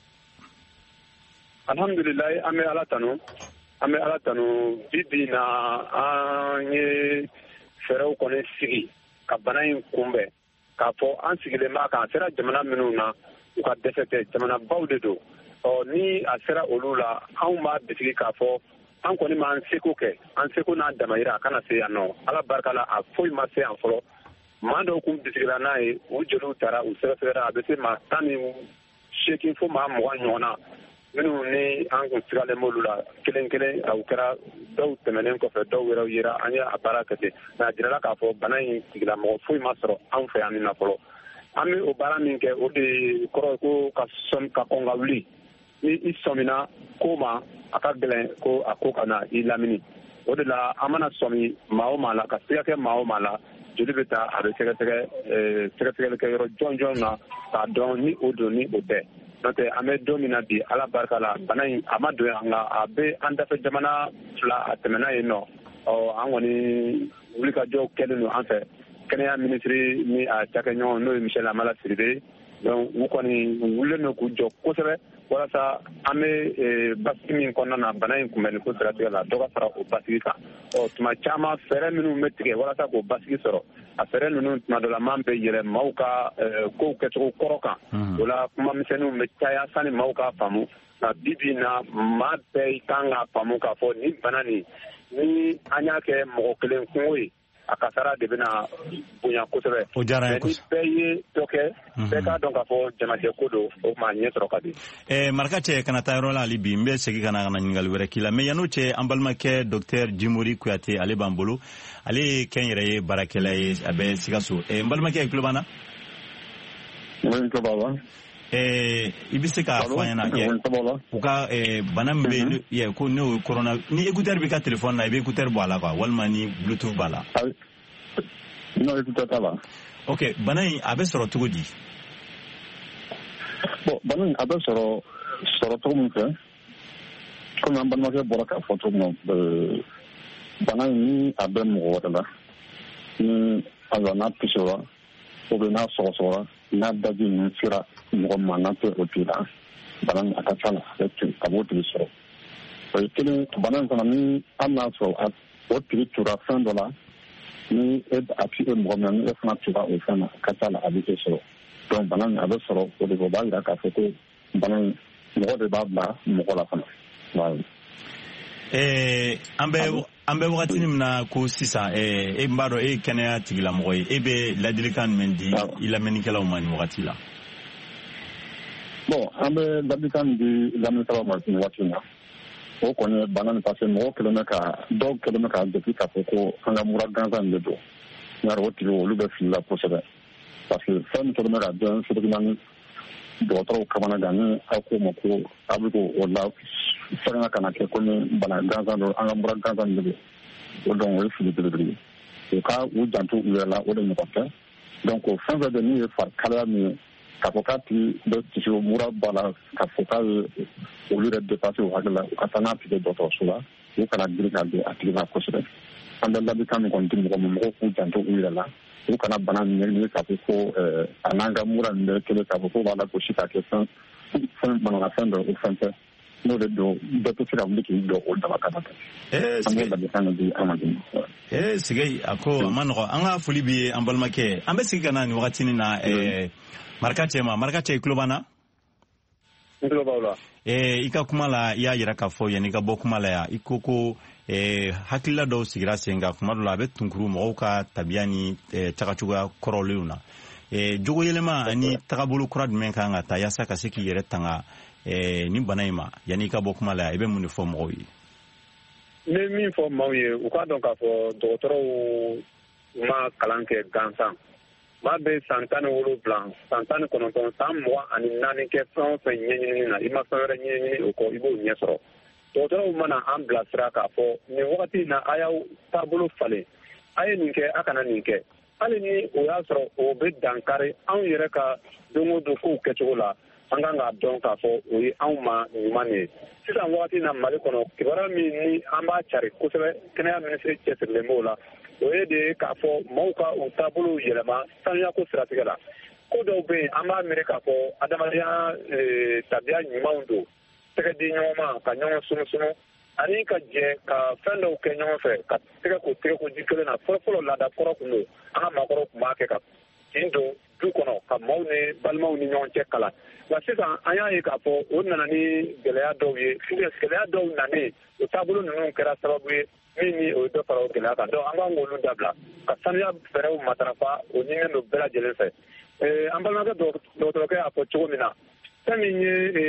[SPEAKER 7] alhamdulilayi an bɛ Ala tanu an bɛ Ala tanu bi bi in na an ye fɛɛrɛw kɔni sigi ka bana in kunbɛn k'a fɔ an sigilen b'a kan a sera jamana minnu na u ka dɛsɛ tɛ jamanabaw de don ɔ ni a sera olu la anw b'a bisigi k'a fɔ an kɔni m'an seko kɛ an seko n'a damayira a kana se yan nɔ Ala barika la a foyi ma se yan fɔlɔ maa dɔw kun bisigila n'a ye u jeliw taara u sɛgɛsɛgɛra a bɛ se maa tan ni seegin fo maa mugan ɲɔgɔnna minnu ni an kun sigalen b'olu la kelen kelen u kɛra dɔw tɛmɛnen kɔfɛ dɔw wɛrɛw yera an ye a baara kɛ ten mɛ a jirala k'a fɔ bana in tigilamɔgɔ foyi ma sɔrɔ anw fɛ yan nin na fɔlɔ an bɛ o baara min kɛ o de kɔrɔ ye ko ka sɔn ka kɔn ka wuli ni i sɔmina ko ma a ka gɛlɛn ko a ko ka na i lamini o de la an mana sɔmi maa o maa la ka siga kɛ maa o maa la joli bɛ taa a bɛ sɛgɛsɛgɛ sɛgɛsɛgɛli kɛ yɔrɔ jɔn jɔn na k'a dɔn ni o don ni o tɛ n'o tɛ an bɛ don min na bi Ala barika la bana in a ma don yan nka a bɛ an dafɛ jamana fila a tɛmɛna yen nɔ ɔ an kɔni wulikajɔw kɛlen don an fɛ kɛnɛya minisiri ni a cakɛɲɔgɔn n'o ye Michel Amala Siribe donc u kɔni wulilen don k'u jɔ kosɛbɛ walasa an bɛ basigi min kɔnɔna na bana in kunbɛnni ko siratigɛ la dɔ ka fara o basigi kan ɔ tuma caman fɛɛrɛ minnu bɛ tigɛ walasa k'o basigi sɔrɔ a fɛɛrɛ ninnu tuma dɔ la man bɛ yɛlɛ maaw ka kow kɛcogo kɔrɔ kan o la kuma misɛnninw bɛ caya sani maaw k'a faamu nka bi bi in na maa bɛɛ kan k'a faamu k'a fɔ ni bana nin ni an y'a kɛ mɔgɔ kelen kungo ye a kasara de bɛna bonya kosɛbɛ.
[SPEAKER 2] O diyara n ye
[SPEAKER 7] kosɛbɛ. ni bɛɛ ye dɔ kɛ bɛɛ k'a dɔn k'a fɔ jamajɛ ko don o tuma ɲɛ sɔrɔ ka di.
[SPEAKER 2] ɛɛ maraka cɛ kana taa yɔrɔ la hali bi n bɛ segin ka na ka na ɲininkali wɛrɛ k'i la mɛ yan'o cɛ an balimakɛ docteur Jimori Kuyate ale b'an bolo ale ye kɛnyɛrɛ ye baarakɛla ye a bɛ Sikaso ɛɛ n balimakɛ i tulo b'an na.
[SPEAKER 6] n tulo b'a la.
[SPEAKER 2] eh ibise ka fanya ye u ka eh banam be ye ko no corona ni écouteur bi ka téléphone na be écouteur bala quoi walma ni bluetooth bala
[SPEAKER 6] no écouteur bala
[SPEAKER 2] OK banay abe soro tugudi
[SPEAKER 6] bon banay abe soro soro tugu fe ko nan ban ma ke bora ka photo no banay ni abe mo wala ni azana pisora o be na so so na daji ni sira mo ma na te otila banan akatala etu kaboti so o kile banan kana ni amna so at otili tura fin dollar ni ed api e mo ma ni e fana tura o fana akatala abike so donc banan abe soro o de go banga ka foto banan mo de babla mo la fana voilà
[SPEAKER 2] eh ambe ambe wakati ni mna ko sisa eh e mbaro e kenya tigila moy e be ladilikan mendi ila menikela umani wakati la
[SPEAKER 6] bon ambe ladilikan di la menikela umani wakati na o kone banane passe mo kilomeka do kilomeka depuis ka poko anga mura ganza ndedo ngaro woti o lube fila posebe parce que femme kilomeka de ce que man d'autres kamana gani akoma ko abugo wala sarana kana ke ko bana ganza do anga mura ganza ndedo o don o fili de de o ka u jantu yela o de nyota donc o fin de ni fa kala mi kapokati de tisho mura bala kapoka o lieu de dépasser o hagla o katana pi de d'autres sula o kana dirika de aktiva kosere anda la bikam ko ndimo ko mo ko jantu yela o kana bana ni ni kapoko ananga mura ne kele kapoko bala ko shika ke san san bana la fin de o fin no de do de to sira wuli ki do o da makata
[SPEAKER 2] eh
[SPEAKER 6] sigay da bikam di amadi
[SPEAKER 2] eh sigay ako manro anga fuli bi ambalmake ambe sigana ni wakati ni na eh markache ma markache klubana
[SPEAKER 7] klubala
[SPEAKER 2] eh ika kumala ya yira ka fo yani ka bokumala ya ikoko eh hakilla do sigira senga kumala la bet tunkuru mo ka tabiani eh takachuga koroluna eh jogo yelema ani takabulu kurad men ka ngata ya saka seki yere tanga eh ni banaima yani ka bokumala ebe muni fo mo yi
[SPEAKER 7] ne mi fo mo yi u ka don ka fo docteur ma kalanke gansan ma be santane wolo blanc santane kono ton samwa ani nani ke fon fe nyenyi na ima fere nyenyi o ko ibo nyesoro docteur mana ambla sraka fo ni wakati na aya tabulu fale aye ninke akana ninke ale ni o ya soro o be dankare an yere ka dongo do ko kechola anga nga don ka fo o yi an ma nyumane sisa wakati na mali kono kibara mi ni amba chari kusebe kenya ministry chesle mola o ye de k'a fɔ maaw ka u taabolo yɛlɛma sanuya ko siratigɛ la ko dɔw bɛ yen an b'a miiri k'a fɔ adamadenya tabiya ɲumanw don tɛgɛ di ɲɔgɔn ma ka ɲɔgɔn sumusunu ani ka jɛ ka fɛn dɔw kɛ ɲɔgɔn fɛ ka tɛgɛ ko tɛgɛ ko ji kelen na fɔlɔfɔlɔ laada kɔrɔ kun don an ka maakɔrɔw tun b'a kɛ ka tin don du kɔnɔ ka maaw ni balimaw ni ɲɔgɔn cɛ kalan nka sisan an y'a ye k'a fɔ o nana ni gɛlɛya dɔw ye gɛlɛya dɔw nanen o taabolo ninnu kɛra sababu ye min ni o dɔ fara o gɛlɛya kan donc an b'an k'olu dabila ka sanuya fɛɛrɛw matarafa o ɲininen don bɛɛ lajɛlen fɛ an balimakɛ dɔgɔtɔrɔkɛ y'a fɔ cogo min na fɛn min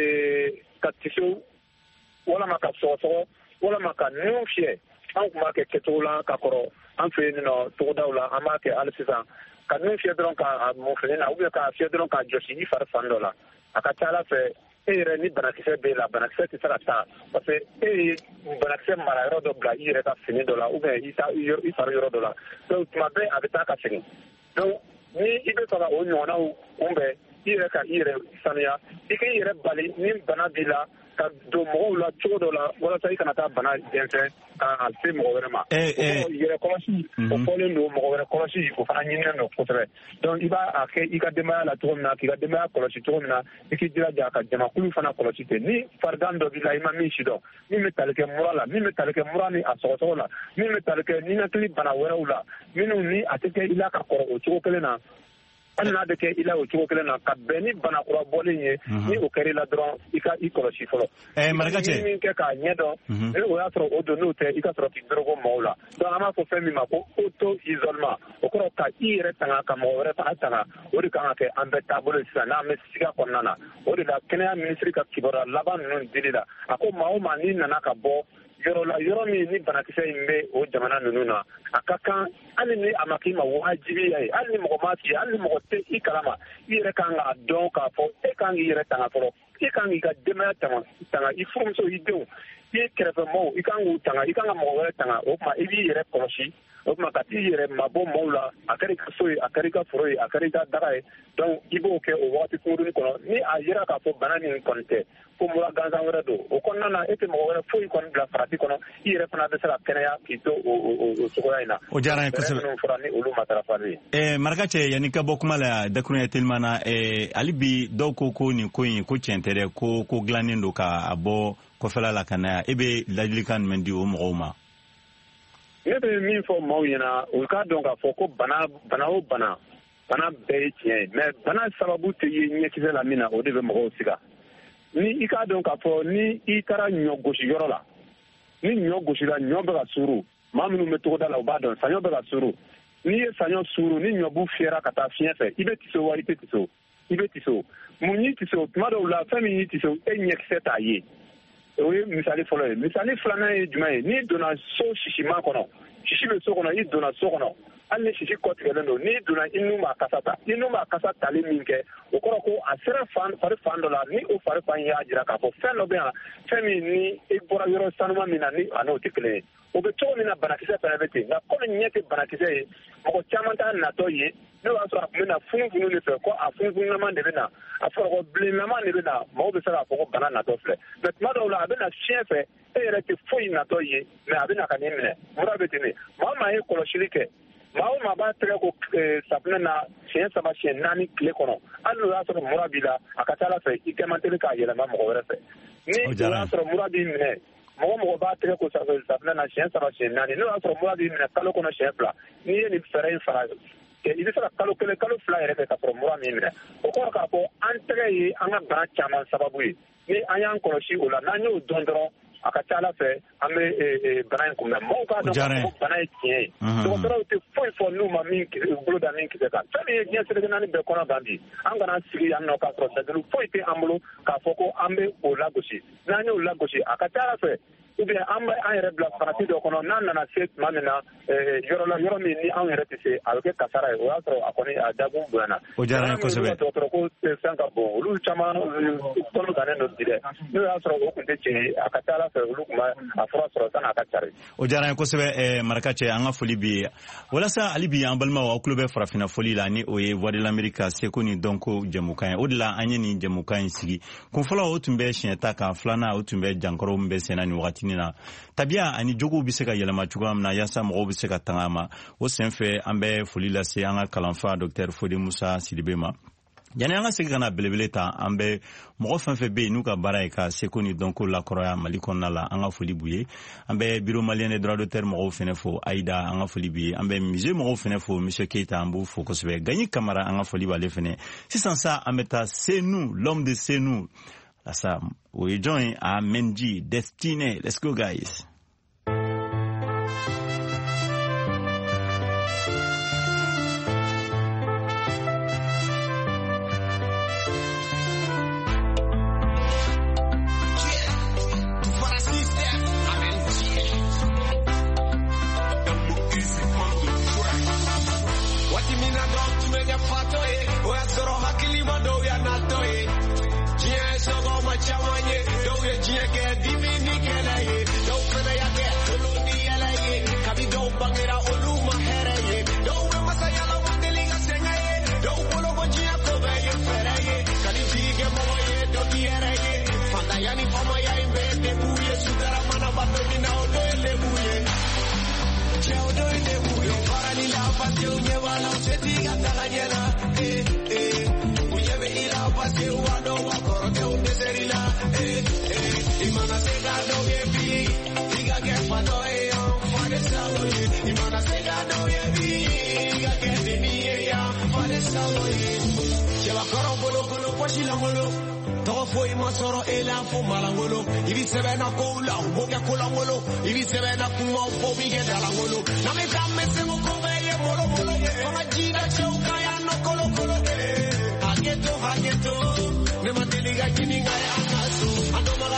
[SPEAKER 7] ye ka tisiw walama ka sɔgɔsɔgɔ walama ka nun fiyɛ an tun b'a kɛ kɛcogo la ka kɔrɔ an fɛ yen nɔ togodaw la an b'a kɛ hali sisan ka nun fiyɛ dɔrɔn ka mun fini na ou bien ka fiyɛ dɔrɔn ka jɔsi i fari fan dɔ la a ka ca ala fɛ e yɛrɛ ni banakisɛ b'e la banakisɛ tɛ se ka taa parce que e ye banakisɛ mara yɔrɔ dɔ bila i yɛrɛ ka fini dɔ la ou bien i fari yɔrɔ dɔ la donc tuma bɛɛ a bɛ taa ka segin donc ni i bɛ fɛ ka o ɲɔgɔnnaw kunbɛn i yɛrɛ ka i yɛrɛ sanuya i k'i yɛrɛ bali ni bana b'i la ka don mɔgɔw la cogo dɔ la walasa i kana taa bana dɛnsɛn ka se mɔgɔ wɛrɛ ma o yɛrɛ kɔlɔsi o fɔlen don mɔgɔ wɛrɛ kɔlɔsi o fana ɲininen don kosɛbɛ donc i b'a kɛ i ka denbaya la cogo min na k'i ka denbaya kɔlɔsi cogo min na i k'i jilaja ka jamakulu fana kɔlɔsi ten ni farigan dɔ b'i la i ma min si dɔn min bɛ tali kɛ mura la min bɛ tali kɛ mura ni a sɔgɔsɔgɔ la min bɛ tali kɛ ninakili bana wɛrɛw la minnu ni a tɛ kɛ i la ka kɔrɔ o cogo kelen na hali n'a bɛ kɛ i la o cogo kelen na ka bɛn ni bana kura bɔlen ye ni o kɛra i la dɔrɔn i ka i kɔlɔsi fɔlɔ
[SPEAKER 2] Marakache
[SPEAKER 7] min kɛ k'a ɲɛdɔn ni o y'a sɔrɔ o don n'o tɛ i ka sɔrɔ k'i dɔrɔgɔ maaw la donc an b'a fɔ fɛn min ma ko auto isolement o kɔrɔ ka i yɛrɛ tanga ka mɔgɔ wɛrɛ fana tanga o de kan ka kɛ an bɛɛ taabolo sisan n'an bɛ siga kɔnɔna na o de la kɛnɛya minisiri ka kibaruya laban ninnu dili la a ko maa o maa n'i nana ka bɔ yɔrɔ la yɔrɔ min ni banakisɛ in bɛ o jamana ninnu na a ka kan hali ni a ma k'i ma wajibiya ye hali ni mɔgɔ ma f'i ye hali ni mɔgɔ tɛ i kalama i yɛrɛ kan k'a dɔn k'a fɔ e kan k'i yɛrɛ tanga fɔlɔ i kan k'i ka denbaya tanga tanga i furumuso i denw i kɛrɛfɛmɔgɔw i kan k'u tanga i kan ka mɔgɔ wɛrɛ tanga o tuma i b'i yɛrɛ kɔlɔsi o tuma ka t'i yɛrɛ mabɔ maaw la a kɛra i ka so ye a kɛra i ka foro ye a kɛra i ka daga ye donc i b'o kɛ o wagati kunkurunin kɔnɔ ni a yera k'a fɔ bana nin kɔni tɛ ko mura gansan wɛrɛ don o kɔnɔna na e tɛ mɔgɔ wɛrɛ foyi kɔni bila farati kɔnɔ i yɛrɛ fana bɛ se ka kɛnɛya k'i to o cogoya in na
[SPEAKER 2] o diyara n ye kosɛbɛ
[SPEAKER 7] minnu fɔra ni olu matarafali
[SPEAKER 2] ye maraka cɛ yanni ka bɔ kuma la dakuruɲɛ telima na hali bi dɔw ko ko nin ko in ko tiɲɛ tɛ dɛ ko ko dilannen don k'a bɔ kɔfɛla la ka na e bɛ ladilikan jumɛn di o mɔgɔw ma
[SPEAKER 7] ne bɛ min fɔ maaw ɲɛna u k'a dɔn k'a fɔ ko bana bana o bana bana bɛɛ ye tiɲɛ ye mɛ bana sababu tɛ ye ɲɛkisɛ la min na o de bɛ mɔgɔw siga ni i k'a dɔn k'a fɔ ni i taara ɲɔ gosiyɔrɔ la ni ɲɔ gosira ɲɔ bɛ ka suru maa minnu bɛ togoda la u b'a dɔn saɲɔ bɛ ka suru n'i ye saɲɔ suru ni ɲɔbu fiyɛra ka taa fiɲɛ fɛ i bɛ tiso wa i tɛ tiso i bɛ tiso mun y'i tiso tuma dɔw la fɛn min y'i tiso e ɲɛkisɛ t'a ye o ye misali fɔlɔ ye misali filanan ye jumɛn ye n'i donna so sisiman kɔnɔ sisi bɛ so kɔnɔ i donna so kɔnɔ hali ni sisi kɔtigɛlen don n'i donna i nun b'a kasa ta i nun b'a kasa tali min kɛ o kɔrɔ ko a sera fan fari fan dɔ la ni o fari fan y'a jira k'a fɔ fɛn dɔ bɛ yan fɛn min ni i bɔra yɔrɔ sanuma min na ni a n'o tɛ kelen ye o bɛ cogo min na banakisɛ fana bɛ ten nka komi ɲɛ tɛ banakisɛ ye mɔgɔ caman t'a natɔ ye ne b'a sɔrɔ a tun bɛ na funufunu de fɛ ko a funufunulaman de bɛ na a fɔra bilennaman de bɛ na mɔgɔw bɛ se k'a fɔ ko bana natɔ filɛ mɛ tuma dɔw la a bɛ na fiɲɛ fɛ e yɛrɛ tɛ foyi natɔ ye mɛ a bɛ na ka n'i minɛ mura bɛ ten de maa maa ye kɔlɔsili kɛ maa o maa b'a tɛgɛ ko safunɛ na siɲɛ saba siɲɛ naani tile kɔnɔ hali n'o y'a sɔrɔ mura b'i la a ka ca ala fɛ i kɛ man teli k'a yɛlɛma mɔgɔ wɛrɛ fɛ ni o y'a sɔrɔ mura b'i minɛ mɔgɔ mɔgɔ b'a tɛgɛ ko safunɛ na siɲɛ saba siɲɛ naani n'o y'a sɔrɔ mura b'i minɛ kalo kɔnɔ siɲɛ fila n'i ye nin fɛɛrɛ in fara i bɛ se ka kalo kelen kalo fila yɛrɛ kɛ ka sɔrɔ mura min minɛ o kɔrɔ k'a fɔ an tɛgɛ ye an ka bana caman sababu ye ni an y'an kɔlɔsi o la n'an y'o dɔn dɔrɔn a ka ca ala fɛ an bɛ bana in kunbɛn mɔgɔw k'a dɔn ko bana ye tiɲɛ ye dɔgɔtɔrɔw tɛ foyi fɔ n'u ma min bolo da min kisɛ kan fɛn min ye diɲɛ seleke naani bɛɛ kɔnɔ dan bi an kana sigi yan nɔ k'a sɔrɔ sɛgɛlu foyi tɛ an bolo k'a fɔ ko an bɛ o lagosi n'an y'o lagosi a ka ca ala fɛ ou bien an bɛ an yɛrɛ bila farati dɔ kɔnɔ n'an nana se tuma min na yɔrɔ la yɔrɔ min ni an yɛrɛ tɛ se a bɛ kɛ kasara ye o y'a sɔrɔ a kɔni a dakun bonyana
[SPEAKER 2] o diyara n ye kosɛbɛ
[SPEAKER 7] dɔgɔtɔrɔ ko fɛn ka bon olu caman tɔnɔ gannen don bi dɛ n'o y'a sɔrɔ o tun tɛ tiɲɛ ye a ka ca ala fɛ olu tun b'a a fura sɔrɔ san'a ka cari
[SPEAKER 2] o diyara n ye kosɛbɛ maraka cɛ an ka foli bi walasa hali bi an balimaw aw tulo bɛ farafina foli la ni o ye voix de l'Amérique seko ni dɔnko jɛmukan ye o de la an ye nin jɛmukan in sigi kun fɔlɔ o tun bɛ siɲɛ ta kan filanan o tun bɛ jankɔrɔw min bɛ senna nin wagati na tabiya ani jogow bɛ se ka yɛlɛma cogoya min na yaasa mɔgɔw bɛ se ka tanga a ma o sen fɛ an bɛ foli lase an ka kalanfa docteur Fode Musa Sidibe ma yanni an ka segin ka na belebele ta an bɛ mɔgɔ fɛn fɛn bɛ yen n'u ka baara ye ka seko ni dɔnko lakɔrɔya mali kɔnɔna la an ka foli b'u ye an bɛ bureau malien des droits d'auteur mɔgɔw fɛnɛ fo Aïda an ka foli b'u ye an bɛ musée mɔgɔw fɛnɛ fo monsieur Keita an b'u fo kosɛbɛ Gagny Camara an ka foli b'ale fɛnɛ sisan sa an bɛ taa c'est nous l'homme de c'est nous asa o ye jɔn ye a Mendy Destiné let's go guys.
[SPEAKER 10] Todo fue más solo el afo malangolo. Y dice ven a cola, un boca colangolo. Y dice ven a como fobia de alangolo. No me cames en un cobe molo molo. Con la gira chauca ya no colo colo. Hageto hageto. Me manteliga kininga ya nasu. Ando malaga chama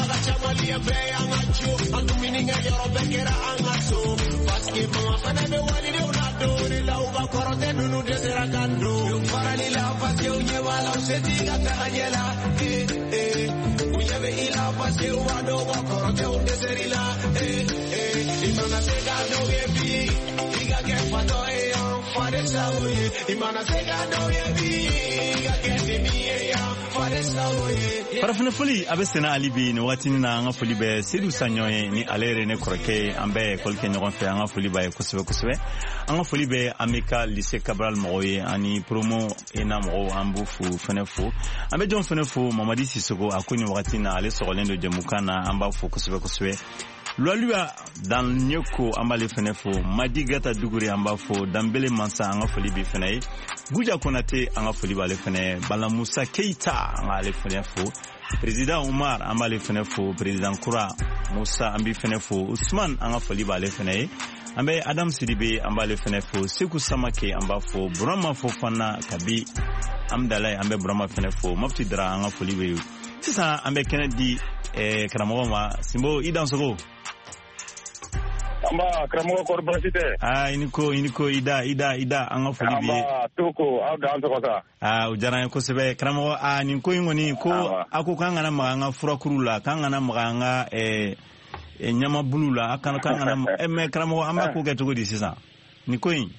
[SPEAKER 10] Mali be angacho andu mininga yoro bekera angacho paske mama fana be wali de una dore la uga korote nunu de seragando farali la paske unye wala useti gata anyela eh eh unye be ila paske wado korote unde serila eh eh imana sega do yebi iga ke pato e fare sawoye imana sega do yebi iga ke demi e fare sawoye.
[SPEAKER 2] Farafina foli abe sena alibi ni watini na anga foli be Seydou Sanyoye ni alere ne korake ambe kolke nyogon fe anga foli ba kusube kusube anga foli be Amika lycée Cabral Moye ani promo ena mo ambu fu fenefu ambe jon fenefu Mamadi Sissoko akuni wakati na ale sorolendo Jamukana amba fu kusube kusube Lolua dans Nyoko ambale fenefu Madigata Duguri amba fu Dambele Mansa anga foli be fenaye Gouja Konate anga foli ba le fene Bala Moussa Keita anga le fenefu Président Omar amba le fenefu Président Koura Moussa ambi fenefu Ousmane anga foli ba le fenaye ambe Adam Sidibe amba le fenefu Sekou Samake amba fu Burama Fofana Kabi Amdalay ambe Burama fenefu Mafti Dra anga foli be sisa ambe Kennedy eh Karamogo ma Simbo Idan Soko
[SPEAKER 5] amba Karamogo Korbasite
[SPEAKER 2] ah iniko iniko ida ida ida anga foli bi
[SPEAKER 5] amba toko au da anzo kota
[SPEAKER 2] ah ujara ko sebe Karamogo ah ninko ingoni ko ako kanga na maganga fura kurula kanga na maganga eh nyama bulula akana kanga na emme Karamogo amba ko geto godi sisa niko yin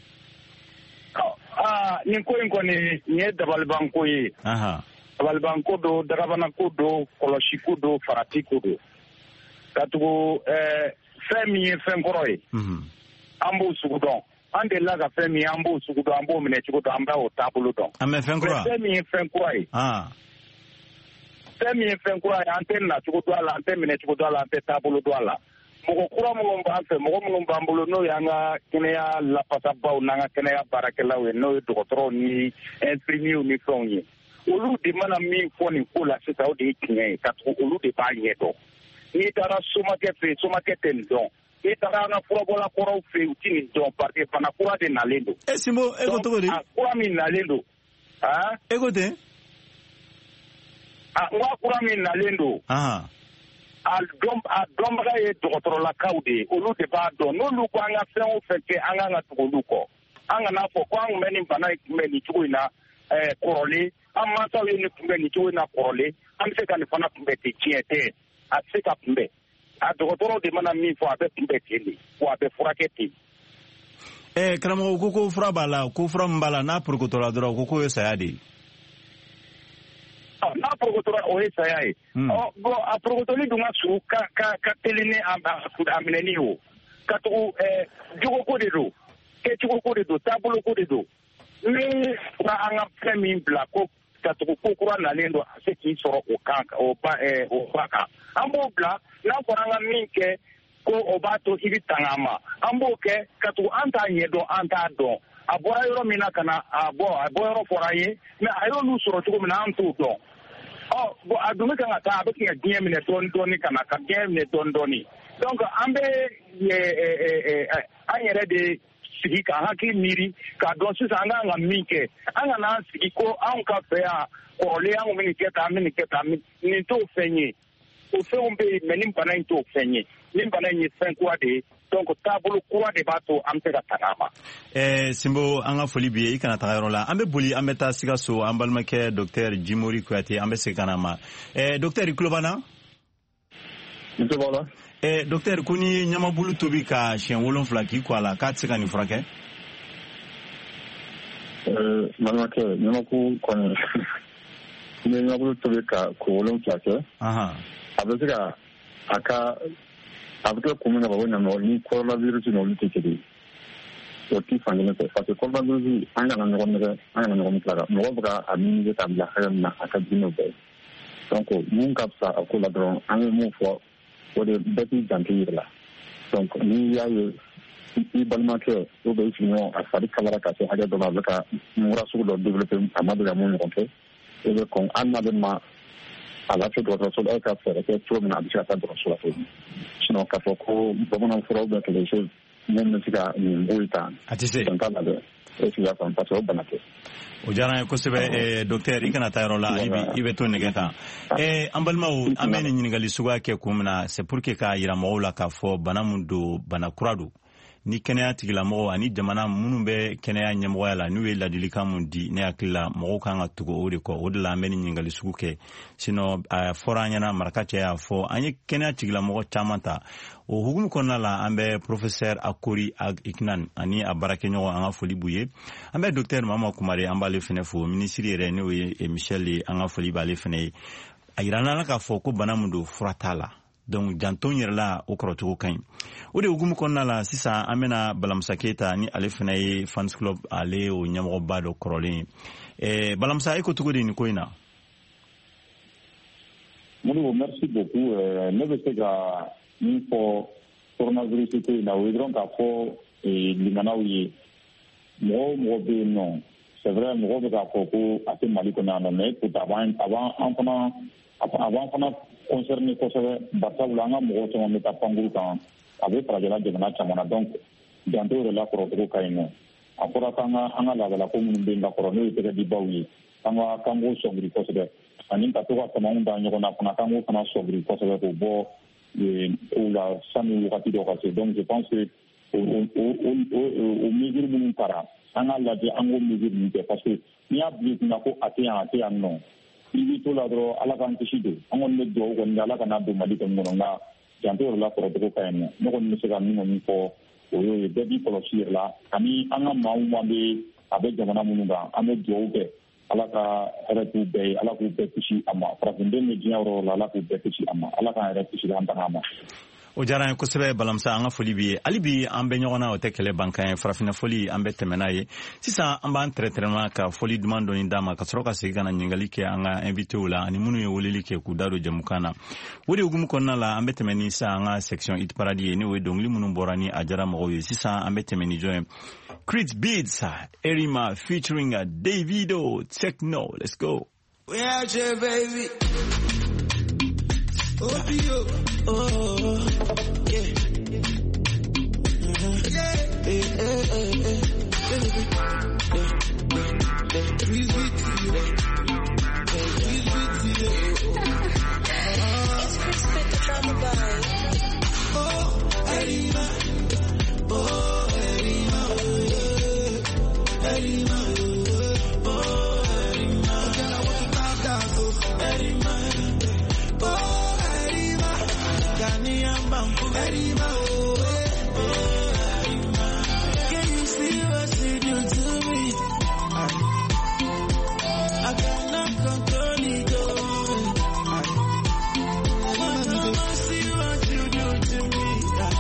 [SPEAKER 5] ah ninko ingoni nye dabal banko yi
[SPEAKER 2] aha
[SPEAKER 5] dabal banko do darabana ko do koloshi ko do farati ko do katugo eh fɛn min ye fɛn kɔrɔ ye an b'o sugu dɔn an delila ka fɛn min ye an b'o sugu dɔn an b'o minɛ cogo dɔn an b'o taabolo dɔn
[SPEAKER 2] an bɛ fɛn kura
[SPEAKER 5] fɛn min ye fɛn kura ye fɛn min ye fɛn kura ye an tɛ nacogo dɔn a la an tɛ minɛ cogo dɔn a la an tɛ taabolo dɔn a la mɔgɔ kura minnu b'an fɛ mɔgɔ minnu b'an bolo n'o y'an ka kɛnɛya lafasabaw n'an ka kɛnɛya baarakɛlaw ye n'o ye dɔgɔtɔrɔw ni infirmiers ni fɛnw ye olu de mana min fɔ nin ko la sisan o de ye tiɲɛ ye ka tugu olu de b'a ɲɛ dɔn n'i taara somakɛ fɛ somakɛ tɛ nin dɔn n'i taara an ka furabɔla kɔrɔw fɛ u tɛ nin dɔn parce que fana kura de nalen don.
[SPEAKER 2] e Simbo e ko cogo di.
[SPEAKER 5] a kura min nalen don. ah
[SPEAKER 2] e ko ten.
[SPEAKER 5] a n ka kura min nalen don. a dɔn a dɔnbaga ye dɔgɔtɔrɔlakaw de ye olu de b'a dɔn n'olu ko an ka fɛn o fɛn kɛ an kan ka tugu olu kɔ an kana fɔ ko an kun bɛ nin bana in kunbɛn nin cogo in na kɔrɔlen an mansaw ye nin kunbɛn nin cogo in na kɔrɔlen an bɛ se ka nin fana kunbɛn ten tiɲɛ tɛ. a se ka kunbɛn a dɔgɔtɔrɔw de mana min fɔ a bɛ kunbɛn ten de wa a bɛ furakɛ ten.
[SPEAKER 2] ɛɛ karamɔgɔ ko ko fura b'a la ko fura min b'a la n'a porokotora dɔrɔn ko k'o ye saya de ye.
[SPEAKER 5] n'a porokotora o ye saya ye. ɔ bɔn a porokotoli dun ka surun ka ka ka teli ni a a minɛni o ka tugu ɛɛ jogoko de don kɛcogoko de don taabolo de don ni an ka fɛn min bila ko ka tugu ko kura nalen don a se k'i sɔrɔ o kan o ba ɛɛ o ba kan an b'o bila n'a fɔra an ka min kɛ ko o b'a to i bɛ tanga ma an b'o kɛ ka tugu an t'a ɲɛdɔn an t'a dɔn a bɔra yɔrɔ min na ka na a bɔ a bɔ yɔrɔ fɔra an ye mɛ a y'olu sɔrɔ cogo min na an t'o dɔn ɔ bɔn a dun bɛ kan ka taa a bɛ kɛ ka diɲɛ minɛ dɔɔnin dɔɔnin ka na ka diɲɛ minɛ dɔɔnin dɔɔnin donc an bɛ an yɛrɛ de sigi ka hakili miiri k'a dɔn sisan an kan ka min kɛ an kana sigi ko anw ka fɛ yan kɔrɔlen an bɛ nin kɛ tan an bɛ nin kɛ tan nin t'o fɛn ye o fɛnw bɛ yen mɛ nin bana in t'o fɛn ye nin bana in ye fɛn kura de ye donc taabolo kura de b'a to an bɛ se ka taga a ma.
[SPEAKER 2] ɛɛ Simbo an ka foli b'i ye i kana taga yɔrɔ la an bɛ boli an bɛ taa Sikaso an balimakɛ docteur Jimori Kuyate an bɛ segin ka na ma ɛɛ docteur i tulo b'an na.
[SPEAKER 6] n tulo b'a la.
[SPEAKER 2] Eh, docteur ko ni ɲamabulu tobi ka siɲɛ wolonfila k'i kɔ a la k'a tɛ se ka nin furakɛ.
[SPEAKER 6] ɛɛ balimakɛ ɲamaku kɔni ni ɲamabulu tobi ka ko wolonfila kɛ. a bɛ se ka a ka a bɛ kɛ kun min na o ɲamɔgɔ ni coronavirus ni olu tɛ kelen ye o tɛ fan kelen fɛ parce que coronavirus an kana ɲɔgɔn nɛgɛ an kana ɲɔgɔn tila mɔgɔ bɛ ka a minimiser k'a bila hakɛ min na a ka di n'o bɛɛ ye donc mun ka fisa a ko la dɔrɔn an ye mun fɔ. o de bɛɛ k'i janto i yɛrɛ la donc n'i y'a ye i balimakɛ o bɛ i sigiɲɔgɔn a fari kalara ka se hakɛ dɔ la a bɛ ka mura sugu dɔ développer a ma deli ka mun ɲɔgɔn kɛ i bɛ kɔn hali n'a bɛ ma a lase dɔgɔtɔrɔso la e ka fɛɛrɛ kɛ cogo min na a bɛ se ka taa dɔgɔtɔrɔso la cogo min sinon k'a fɔ ko bamanan furaw bɛ quelque chose mun bɛ se ka nin ko in ta
[SPEAKER 2] a tɛ se
[SPEAKER 6] t'a la dɛ e sila san parce que banake
[SPEAKER 2] o jara ko sebe docteur ikana tayro la ibi ibe to negeta e ambalmaw amene nyingali suga ke kumna c'est pour que ka yira mawla ka fo banamundo banakuradu ni kɛnɛya tigilamɔgɔ ani jamana minnu bɛ kɛnɛya ɲɛmɔgɔya la n'u ye ladilikan mun di ne hakili la mɔgɔw kan ka tugu o de kɔ o de la an bɛ ni ɲininkali sugu kɛ sinon a fɔra an ɲɛna maraka cɛ y'a fɔ an ye kɛnɛya tigilamɔgɔ caman ta o hukumu kɔnɔna la an bɛ professeur Akori Ag Iknan ani a baarakɛɲɔgɔn an ka foli b'u ye an bɛ docteur Mama Kumare an b'ale fɛnɛ fo ministre yɛrɛ n'o ye Michel ye an ka foli b'ale fɛnɛ ye a yira n'an na k'a fɔ ko bana mun don fura t'a la donc janton yɛrɛ la o kɔrɔcogo ka ɲi o de hukumu kɔnɔna la sisan an bɛna Balamusa Keyita ni ale fana ye fans club ale o ɲɛmɔgɔba dɔ kɔrɔlen ye Balamusa e ko cogo di nin ko in na
[SPEAKER 6] Modibo merci beaucoup ne bɛ se ka min fɔ coronavirus ko in na o ye dɔrɔn k'a fɔ limanaw ye mɔgɔ mɔgɔ bɛ yen nɔ c'est vrai mɔgɔ bɛ k'a fɔ ko a tɛ Mali kɔnɔ yan nɔ mais avant an fana avant fana concerné kosɛbɛ barisabula an ka mɔgɔ caman bɛ taa pankuru kan a bɛ farajɛla jamana caman na donc janto yɛrɛ la kɔrɔcogo ka ɲi nɔ a fɔra k'an ka an ka laadalako minnu bɛ yen lakɔrɔ n'o ye tɛgɛ di baw ye an ka k'an k'o sɔgiri kosɛbɛ ani ka to ka tamaw da ɲɔgɔn na fana k'an k'o fana sɔgiri kosɛbɛ k'o bɔ kow la sani wagati dɔ ka se donc je pense que o mesure minnu tara an ka lajɛ an k'o mesure ninnu kɛ parce que n'i y'a bila i kunna ko a tɛ yan a tɛ yan nɔ i b'i to la dɔrɔn ala k'an kisi don an kɔni bɛ dugawu kɔni ala kana don Mali kɔni kɔnɔ nka janto yɛrɛ la kɔrɔcogo ka ɲi nɔ ne kɔni bɛ se ka min kɔni fɔ o y'o ye bɛɛ b'i kɔlɔsi yɛrɛ la ani an ka maaw an bɛ a bɛ jamana minnu kan an bɛ dugawu kɛ ala ka hɛrɛ k'u bɛɛ ye ala k'u bɛɛ kisi a ma farafinden bɛ diɲɛ yɔrɔ la ala k'u bɛɛ kisi a ma ala k'an yɛrɛ kisi an tanga a ma
[SPEAKER 2] o diyara an ye kosɛbɛ Balamusa an ka foli b'i ye hali bi an bɛ ɲɔgɔn na o tɛ kɛlɛ bankan ye farafinna foli an bɛ tɛmɛ n'a ye sisan an b'an tɛrɛtɛrɛma ka foli duman dɔɔni d'a ma ka sɔrɔ ka segin ka na ɲininkali kɛ an ka invité la ani minnu ye weleli kɛ k'u da don jɛmukan na o de hukumu kɔnɔna la an bɛ tɛmɛ ni sisan an ka section hit parade ye n'o ye dɔnkili minnu bɔra ni a diyara mɔgɔw ye sisan an bɛ tɛmɛ ni jɔn ye Creed Beats Erima featuring Davido Techno let's go
[SPEAKER 4] we out here baby oh yo oh yeah yeah yeah yeah
[SPEAKER 11] It's Chris Pitt, the drama guy.
[SPEAKER 4] Oh, Erima, oh, Erima, Erima, oh, Erima. Girl, I want to tap dance, oh, Erima, oh, Erima. Ghanaian bamboo, Erima, oh, oh, Erima. Can you see what you do to me? I cannot control it, oh. I see what you do to me.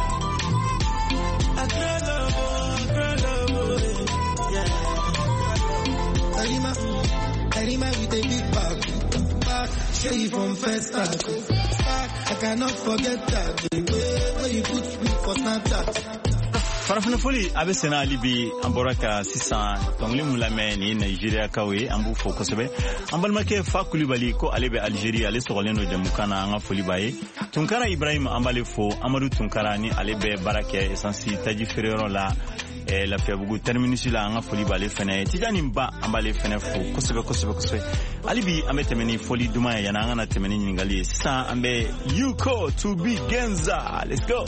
[SPEAKER 4] I can't love, oh, I can't love, oh, yeah. Erima, Erima with a big bag, back, straight from first start. Back, I cannot forget that the way when you put me for Snapchat.
[SPEAKER 2] farafina foli a bɛ sɛnɛ hali bi an bɔra ka sisan dɔnkili min lamɛn nin ye Nigeriakaw ye an b'u fo kosɛbɛ an balimakɛ Fa Kulibali ko ale bɛ Algérie ale sɔgɔlen don jɛmukan na an ka foli b'a ye Tunkara Ibrahim an b'ale fo Amadu Tunkara ni ale bɛ baara kɛ essence taji feereyɔrɔ la Lafiyabugu terminus la an ka foli b'ale fɛnɛ ye Tijani Ba an b'ale fɛnɛ fo kosɛbɛ kosɛbɛ kosɛbɛ hali bi an bɛ tɛmɛ ni foli duman ye yanni an ka na tɛmɛ ni ɲininkali ye sisan an bɛ Yuko to be Genza let's go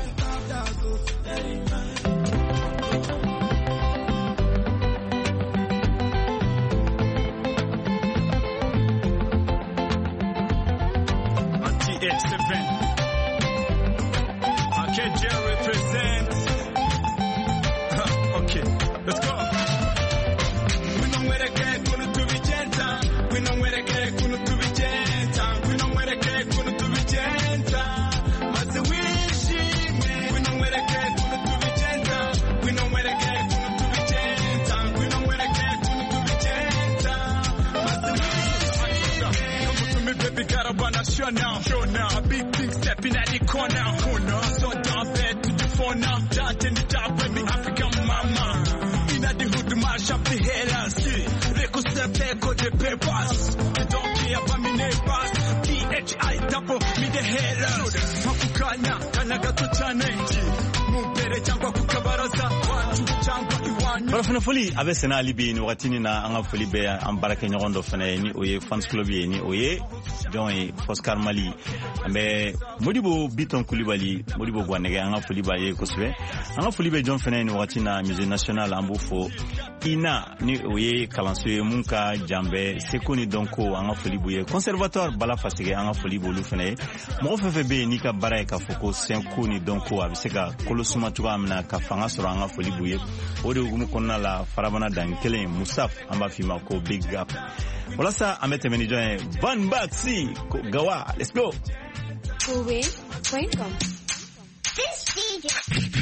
[SPEAKER 2] now, sure now, a big thing stepping at the corner, corner. So down bed to the phone now, dance in the top with me African mama. In at the hood, mash up the haters, see. Reko step there, go the papers. They don't care about me neighbors. P H I double me the haters. Hakukanya, kanaga to challenge. Mupere changwa kukabaraza. Wanchu changwa iwan bara fana foli abe sena ali bi ni wakati ni na anga foli be an baraka ɲɔgɔn dɔ fana ni oye fans club ye ni oye donc Oscar Mali ambe Modibo Biton Kulibali Modibo Gwanege anga foli ba ye kosbe anga foli be jon fana ni wakati na musée national ambu fo ina ni oye kalanso ye munka jambe sekoni donko anga foli buye conservatoire bala fasige anga foli bolu fana mo fefe be ni ka bara ka foko senkoni donko abiseka kolosuma tuga amna ka fanga soro anga foli buye ode ugumu konna la farabana dan kelen Musaf amba fima ko big gap wala sa amete meni join Van Baxi Gawa let's go
[SPEAKER 12] Uwe welcome
[SPEAKER 13] This D J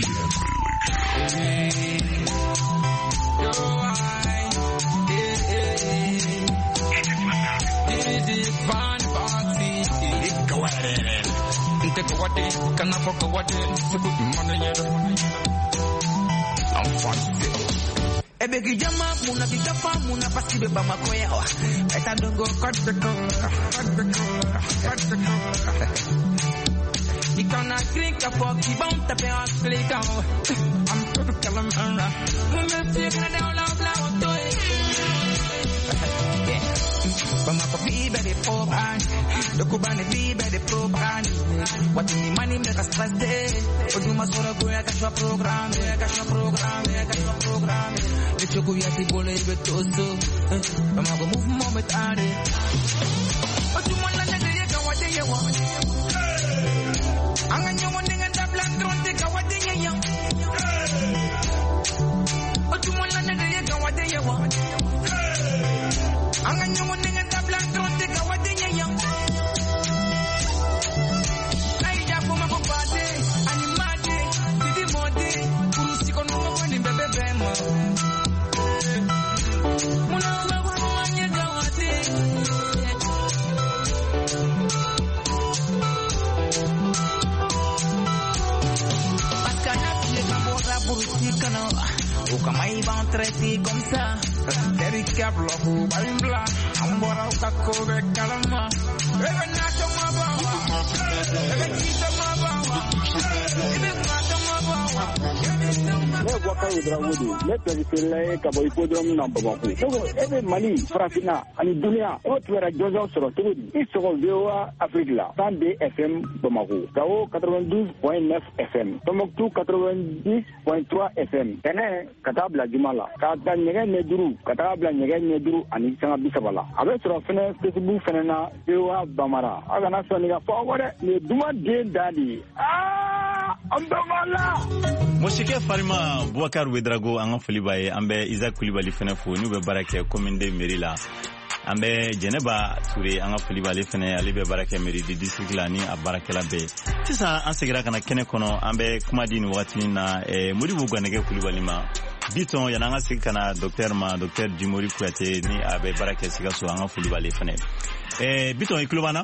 [SPEAKER 8] Van Baxi Gawa Take what they can fuck what they so good money I'm fast
[SPEAKER 14] Ebeki jama muna bitafa muna pasi beba makoya wa eta dongo cut the color cut the color cut the color You cannot drink a fuck you bound to pay on click down I'm to tell them around Women take it down loud loud to it Bama ko bibe de proban Dokubane bibe de proban What in the money make us stress day Oduma sora go ya kasho program ya kasho program ya kasho program Le choko ya ti bole be toso Bama ko move moment ade Oduma na ne de ya wa de ya wa Anga nyomo ninga da black drone te ka wa de ya Oduma na ne de ya wa de ya wa Anga nyomo ninga da black drone te ka wa de ya Ai ja ko ma ko pate animate didi mode kurusi ko no ko ni bebe bema Muna wa wa manye ga wa de Paskana pile ka bora burusi kana O kama iba traité comme ça Derrick Cablo Balimbla Ambora ukako be kalama Ebe nato mabawa Ebe kita mabawa Ebe nato mabawa
[SPEAKER 5] Ne vois pas le drapeau ne préfère ka boy podrom na Bamako so ebe Mali Farafina ani dunia o tuera jojo soro to i soro vewa Afrique la cent deux F M Bamako Gao quatre-vingt-douze point neuf F M Tombouctou quatre-vingt-dix point trois F M Tene katabla jumala ka ta nyege ne duru katabla nyege ne duru ani sanga bisabala abe soro fene Facebook fene na vewa Bamara aga na so ni ga fo wore ne duma de dadi ah ambamala
[SPEAKER 2] Moshike Farima Bouakar Wedrago anga folibaye ambe Isaac Koulibaly fene fo ni be barake commune de Merila ambe Jeneba Touré anga folibale fene ali be barake mairie de district la ni abarake la be tisa ansegira kana kene kono ambe kuma dini wakati na e Modibo Gwanege Koulibaly ma biton yana anga sikana docteur ma docteur Jimori Kouyaté ni abe barake siga so anga folibale fene e biton iklubana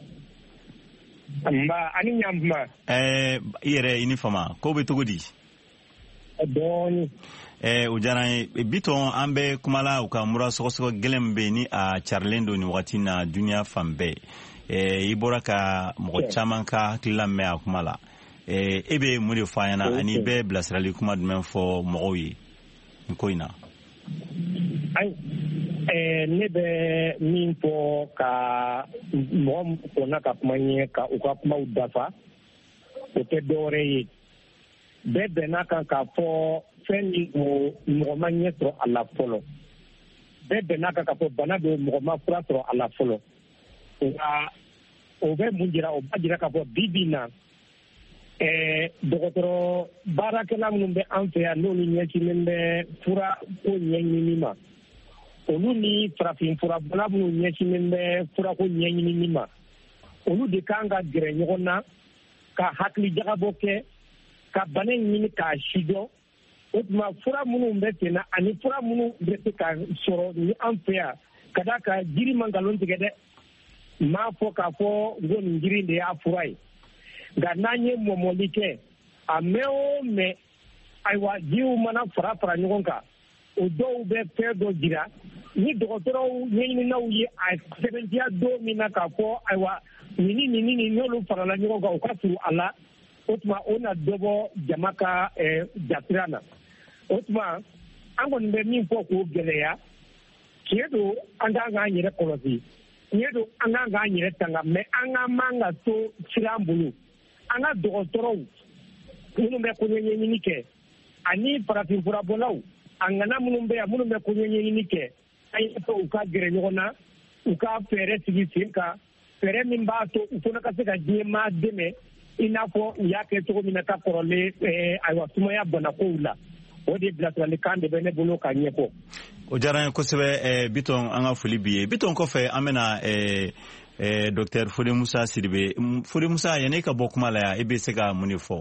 [SPEAKER 15] Mba ani nyamba
[SPEAKER 2] eh yere inifama ko be togodi
[SPEAKER 15] Doni
[SPEAKER 2] eh ujana biton ambe kumala ukamura soko soko gelembe ni a Charlendo ni wakati na dunia fambe eh ibora ka mo chaman ka hakila me akumala eh ebe muri fayana okay. Ani be blasrali kuma dum fo moyi nkoina
[SPEAKER 15] ai eh nebe min po ka mom kona ka manye ka ukapma udafa ote dore bebe naka ka fo feni o manye tro ala folo bebe naka ka fo banado moma fura tro ala folo wa obe munjira o bajira ka fo bibina eh dokotoro barakela munbe anfe no ni nyeki membe fura ko nyenyi ma olu ni farafin fura bana bu nyeki membe fura ko nyenyi ma olu de kanga gere nyona ka hakli jagaboke ka bana nyini ka shido otuma fura munu mbete na ani fura munu mbete ka soro ni anfea kada ka jiri mangalon tigede ma fo ka fo ngon jiri de ya furai ga nanye momolike ameo me aiwa jiu mana fara fara nyonka o do be pedo jira ni dokotoro nyini na uyi a sebentia do mina ka fo aiwa nini nini ni nyolo fara la nyonka o kasuru ala otuma ona dobo jamaka eh, jatirana otuma an kɔni bɛ min fɔ k'o gɛlɛya tiɲɛ don an k'an k'an yɛrɛ kɔlɔsi tiɲɛ don an k'an k'an yɛrɛ tanga mɛ an ka man ka to sira an bolo an ka dɔgɔtɔrɔw minnu bɛ koɲɛɲɛɲini kɛ ani farafin furabɔlaw a ŋana minnu bɛ yan minnu bɛ koɲɛɲɛɲini kɛ an ye fɛ u ka gɛrɛ ɲɔgɔn na u ka fɛɛrɛ sigi sen kan fɛɛrɛ min b'a to u fana ka se ka diɲɛmaa dɛmɛ i n'a fɔ u y'a kɛ cogo min na ka kɔrɔlen ayiwa sumaya banakow la o de bilasiralikan de bɛ ne bolo ka ɲɛfɔ.
[SPEAKER 2] o diyara n ye kosɛbɛ bitɔn an ka foli b'i ye bitɔn kɔfɛ an bɛna dɔkitɛri Fode Musa Sidibe. Fode Musa yanni ka bɔ kuma la yan e bɛ se ka mun de fɔ.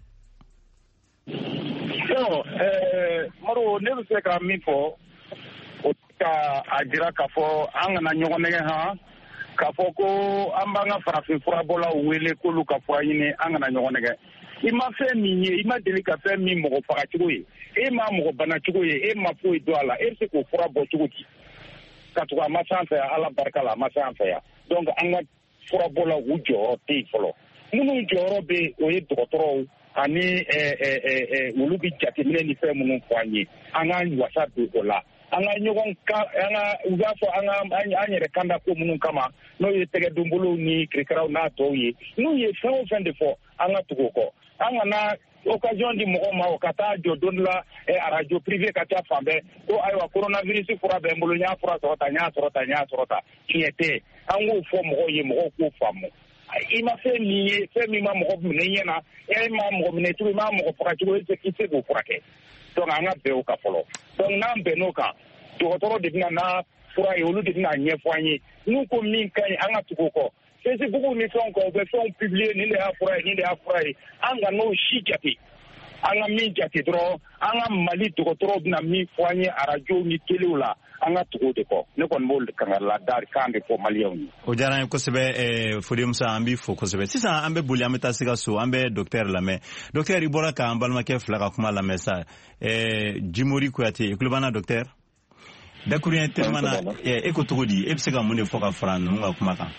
[SPEAKER 5] Maro ne bɛ se ka min fɔ o ka a jira k'a fɔ an kana ɲɔgɔn nɛgɛ han k'a fɔ ko an b'an ka farafin furabɔlaw wele k'olu ka fura ɲini an kana ɲɔgɔn nɛgɛ. I ma fɛn min ye i ma deli ka fɛn min mɔgɔ faga cogo ye e ma mɔgɔ bana cogo ye e ma foyi don a la e bɛ se k'o fura bɔ cogo di ka tugu a ma se an fɛ yan ala barika la a ma se an fɛ yan donc an ka furabɔlaw u jɔyɔrɔ tɛ yen fɔlɔ minnu jɔyɔrɔ bɛ o ye dɔgɔtɔrɔw ani olu bɛ jateminɛ ni fɛn minnu fɔ an ye an k'an wasa don o la an ka ɲɔgɔn kan an ka u b'a fɔ an ka an yɛrɛ kanda ko minnu kama n'o ye tɛgɛdonbolow ni kirikiraw n'a tɔw ye n'u ye fɛn o fɛn de fɔ an ka tugu o kɔ an kana occasion di mɔgɔw ma o ka taa jɔ don dɔ la arajo privé ka ca fan bɛɛ ko ayiwa coronavirus fura bɛ n bolo n y'a fura sɔrɔ tan n y'a sɔrɔ tan n y'a sɔrɔ tan tiɲɛ tɛ an k'o fɔ mɔgɔw ye mɔgɔw k'o faamu i ma fɛn min ye fɛn min ma mɔgɔ minɛ ɲɛ na e ma mɔgɔ minɛ cogo i ma mɔgɔ faga cogo i tɛ se k'o furakɛ donc an ka bɛn o kan fɔlɔ donc n'an bɛnn'o kan dɔgɔtɔrɔ de bɛna n'a fura ye olu de bɛna ɲɛfɔ an ye n'u ko min ka ɲi an ka tugu o kɔ Facebook ni fɛnw kan u bɛ fɛnw publier nin de y'a fura ye nin de y'a fura ye an ka n'o si jate an ka min jate dɔrɔn an ka Mali dɔgɔtɔrɔw bɛna min fɔ an ye arajow ni telew la an ka tugu o de kɔ ne kɔni b'o kangarida kan de fɔ maliyɛnw ye.
[SPEAKER 2] o diyara n ye kosɛbɛ Fode Musa an b'i fo kosɛbɛ sisan an bɛ boli an bɛ taa Sikaso an bɛ docteur lamɛn docteur i bɔra k'an balimakɛ fila ka kuma lamɛn sa Jimori Kuyate i tulo b'an na docteur dakuruɲɛ teliman na e ko cogo di e bɛ se ka mun de fɔ ka fara ninnu ka kuma kan.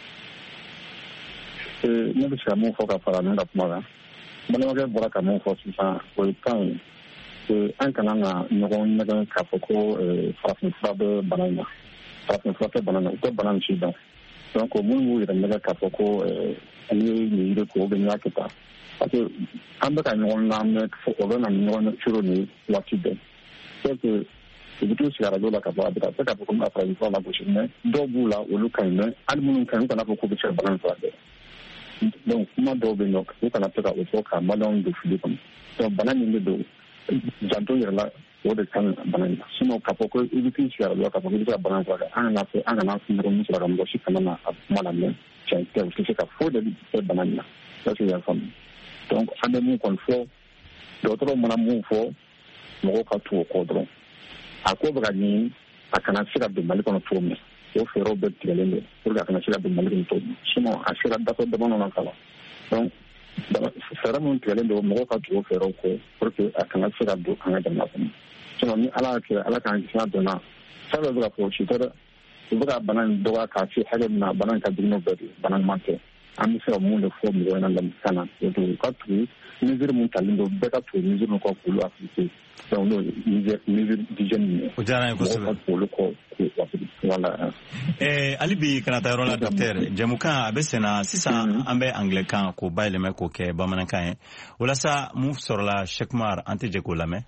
[SPEAKER 6] ne bɛ se ka mun fɔ ka fara ninnu ka kuma kan balimakɛ bɔra ka mun fɔ sisan o ye kan ye an kana ka ɲɔgɔn nɛgɛn k'a fɔ ko farafin fura bɛ bana in na farafin fura tɛ bana in na u tɛ bana in si dɔn donc minnu b'u yɛrɛ nɛgɛ k'a fɔ ko an ye nin yiri ko bɛ ɲa kɛ tan parce que an bɛ ka ɲɔgɔn lamɛn o bɛ na ɲɔgɔn curo ni waati bɛɛ donc u bɛ t'u sigi arajo la ka fɔ a bɛ taa se k'a fɔ ko n b'a farafin fura la gosi mɛ dɔw b'u la olu ka ɲi mɛ hali minnu ka ɲi u kana fɔ k'u bɛ se ka bana in furakɛ donc kuma dɔw bɛ yen nɔ u kana se ka o fɔ ka maliyɛnw don fili kɔnɔ donc bana min bɛ don janto yɛrɛ la o de kan bana in na sinon k'a fɔ ko i bɛ t'i sigi arajo la k'a fɔ ko i bɛ se ka bana in furakɛ an kana fɛ an kana mɔgɔ min sɔrɔ ka mɔgɔ si kana na a kuma lamɛn tiɲɛ tɛ u tɛ se ka foyi de bɛ bana in na est-ce que i y'a faamu donc an bɛ mun kɔni fɔ dɔgɔtɔrɔw mana mun fɔ mɔgɔw ka tugu o kɔ dɔrɔn a ko bɛ ka ɲini a kana se ka don Mali kɔnɔ cogo min na o fɛɛrɛw bɛɛ tigɛlen don pour que a kana se ka don Mali kɔnɔ cogo min sinon a sera dafa jamana na kalan donc fɛɛrɛ minnu tigɛlen don mɔgɔw ka tugu o fɛɛrɛw kɔ pour que a kana se ka don an ka jamana kɔnɔ sinon ni ala y'a kɛ ala k'an kisi a donna fɛn bɛɛ bɛ ka fɔ si tɛ dɛ u bɛ ka bana in dɔgɔya k'a se hakɛ min na bana in ka jugu n'o bɛɛ de bana ɲuman tɛ an bɛ se ka mun de fɔ mɔgɔw ɲɛna lamɛnkan na u ka tugu mesure min talen don bɛɛ ka tugu mesure min kɔ k'olu appliquer donc n'o ye mesure d'hygiène min ye
[SPEAKER 2] o diyara n ye kosɛbɛ
[SPEAKER 6] mɔgɔw ka tugu olu kɔ voilà.
[SPEAKER 2] hali bi kana taa yɔrɔ la docteur jamukan a bɛ senna sisan an bɛ anglais kan k'o bayɛlɛmɛ k'o kɛ bamanankan ye walasa mun sɔrɔla Cheikh Mar an tɛ jɛ k'o lamɛn.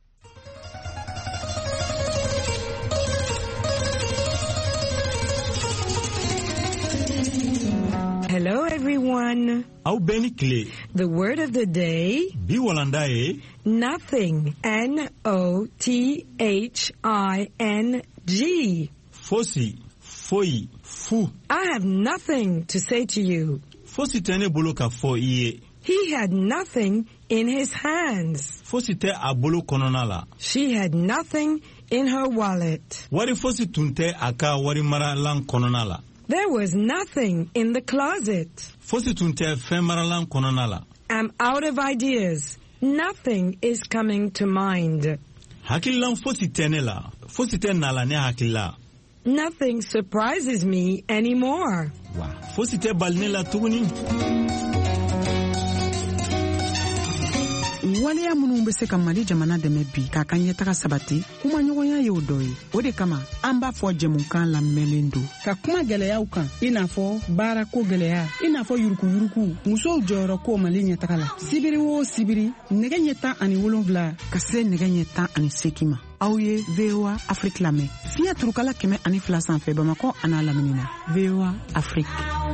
[SPEAKER 16] Hello everyone.
[SPEAKER 2] Aw bɛɛ ni tile.
[SPEAKER 16] The word of the day.
[SPEAKER 2] Bi walanda ye.
[SPEAKER 16] Nothing. N O T H I N G.
[SPEAKER 2] Fosi. Foyi. Fu.
[SPEAKER 16] I have nothing to say to you.
[SPEAKER 2] Fosi tɛ ne bolo ka fɔ i ye.
[SPEAKER 16] He had nothing in his hands.
[SPEAKER 2] Fosi tɛ a bolo kɔnɔna la.
[SPEAKER 16] She had nothing in her wallet.
[SPEAKER 2] Wari fosi tun tɛ a ka wari maralan kɔnɔna la.
[SPEAKER 16] There was nothing in the closet.
[SPEAKER 2] Fosi tun tɛ fɛn maralan kɔnɔna la.
[SPEAKER 16] I'm out of ideas. Nothing is coming to mind.
[SPEAKER 2] Hakililan fosi tɛ ne la. Fosi tɛ na la ne hakili la.
[SPEAKER 16] Nothing surprises me anymore.
[SPEAKER 2] Wa fosi tɛ bali ne la tuguni.
[SPEAKER 17] waleya minnu be se ka Mali jamana dɛmɛ bi k'a ka ɲɛtaga sabati kuma ɲɔgɔnya ye o dɔ ye. O de kama an b'a fɔ jɛmukan lamɛnlen don ka kuma gɛlɛyaw kan i n'a fɔ baarako gɛlɛya, i n'a fɔ yurukuyuruku, musow jɔyɔrɔ ko Mali ɲɛtaga la. Sibiri o sibiri nɛgɛ ɲɛ tan ani wolonwula ka se nɛgɛ ɲɛ tan ani seegin ma. Aw ye V O A Afrique lamɛn fiɲɛ turukala kɛmɛ ani fila sanfɛ Bamakɔ an'a lamini na. V O A Afrique.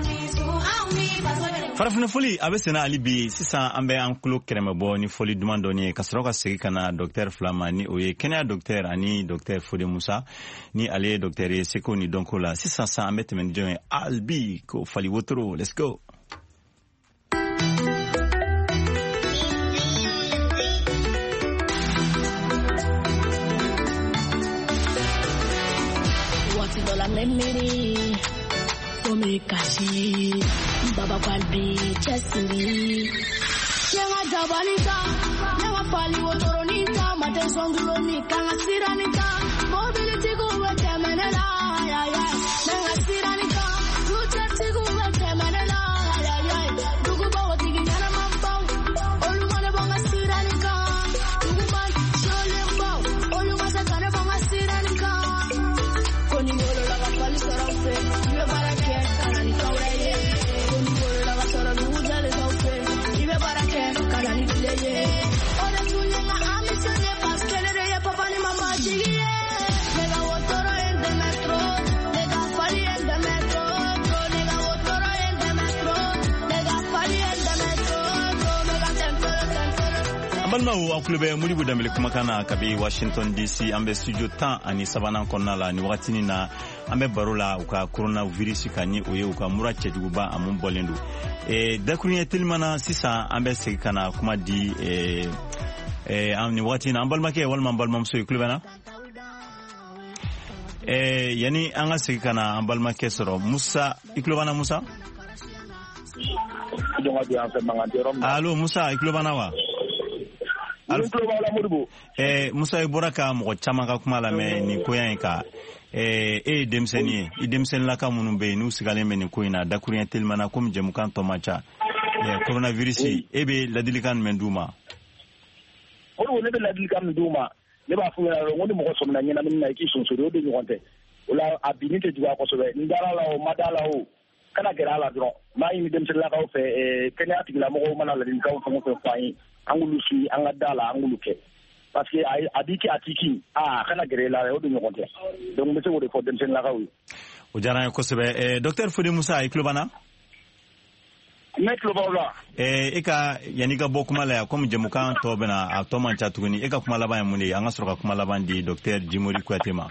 [SPEAKER 2] Farafina foli a bɛ sena hali bi sisan an bɛ an kulo kɛrɛmɛbɔ ni foli duman dɔɔni ye ka sɔrɔ ka segin ka na docteur Filama ni o ye kɛnɛya docteur ani docteur Fode Musa ni ale ye docteur ye seko ni dɔnko la. Sisan san an bɛ tɛmɛ ni jɔn ye hali bi ko fali wotoro. Let's go.
[SPEAKER 18] Omi kashi baba kwalbi chesiri Yenga jabanita Yenga pali wotoronita Mate songulonika Nga siranita Mobility kuwe temenela Ay ay ay Nga siranita Ruchati kuwe temenela Ay ay ay Dugu bawa tigi nyana mambang Olumane bonga siranika Dugu man Sholim baw Olumase kane bonga siranika Koni ngolo laga pali soraufe Iwe barake
[SPEAKER 2] Balmaw akulube Modibo Dambele kumakana kabi Washington D C ambe studio tan ani sabana konna la ni wakati na ambe barola uka coronavirus kani oye uka mura chejuba amun bolendo e dakunya tilmana sisa ambe sekana kuma di e e amni wakati na ambalmake wal mambalmam so iklubana e yani anga sekana ambalmake soro Musa iklubana Musa Allo Musa iklubana wa Eh Musa Iboraka mo chama ka kuma la me ni koyan ka eh e demseni i demsen la ka munun be nu sigale me ni koina da kurien telmana comme jemukan tomacha eh coronavirus e be ladilikan menduma
[SPEAKER 15] o ne be ladilikan menduma ne ba fu ngo ni mo so na nyina min na ki so so de nyonte ola abinite diwa ko so be ndara la o madala o kana gera la dro mai ni demsen la ka o fe eh kenya tigla mo ko mana la din ka o fo fai angulu si angadala angulu ke parce que adiki atiki ah kana gerela o do nyokonte donc mese wo de ko dem sen la gawi
[SPEAKER 2] o jara ko sebe eh docteur Fode Musa iklubana
[SPEAKER 15] me klubala
[SPEAKER 2] eh eka yani ka bokuma la comme jemukan to bena a to man chatuguni eka kuma la ba muni anga soro ka kuma la bandi docteur Jimori Kwatema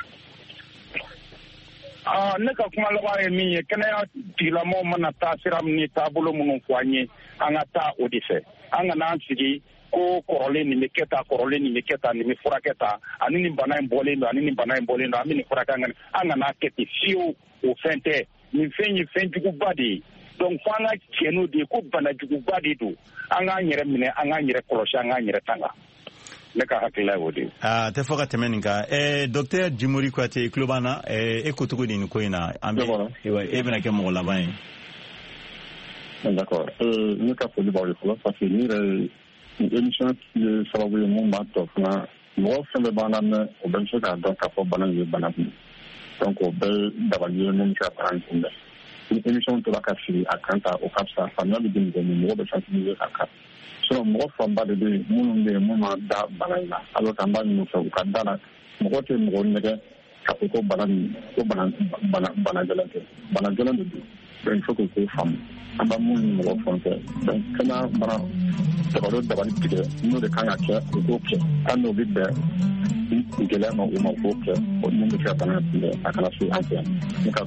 [SPEAKER 5] ah ne ka kuma la ba mi kana tila mo mana ta siram ni tabulo munun kwanye anga ta odife anga nan sigi ko korole ni meketa korole ni meketa ni mifuraketa ani ni bana mbolendo ani ni bana mbolendo ami ni furaka anga anga na keti fiu o fente ni fenyi fenjugu badi donc fanga kenu de ko bana jugu badi do anga nyere mine anga nyere kolosha anga nyere tanga ne ka hakila wodi
[SPEAKER 2] ah te foka temeninga eh docteur Jimori Kwate klubana eh ekotugo ni ko ina ambe ewa ebena ke mo la bain.
[SPEAKER 6] D'accord. Euh, nous avons fait le baril parce que nous avons une émission qui est sur le monde maintenant. Nous avons fait le banane au ben chose à donc à faire banane le banane. Donc au bel d'avaler le monde qui a parlé. Une émission de la café à Kanta au Capsa, ça n'a pas de numéro de sensibiliser à Cap. Sur le mot from bas de deux, mon nom de moment da banane. Alors qu'en bas nous faisons Kandala, mon côté mon nom de Capoko banane, au banane banane de la banane de la de il faut que les femmes aba mun mo fonte donc kana bara tabaro dabali tige no de kanya ke ko ke anno bibbe ngela no uma ko ke o mun de ka bana akala su ante nika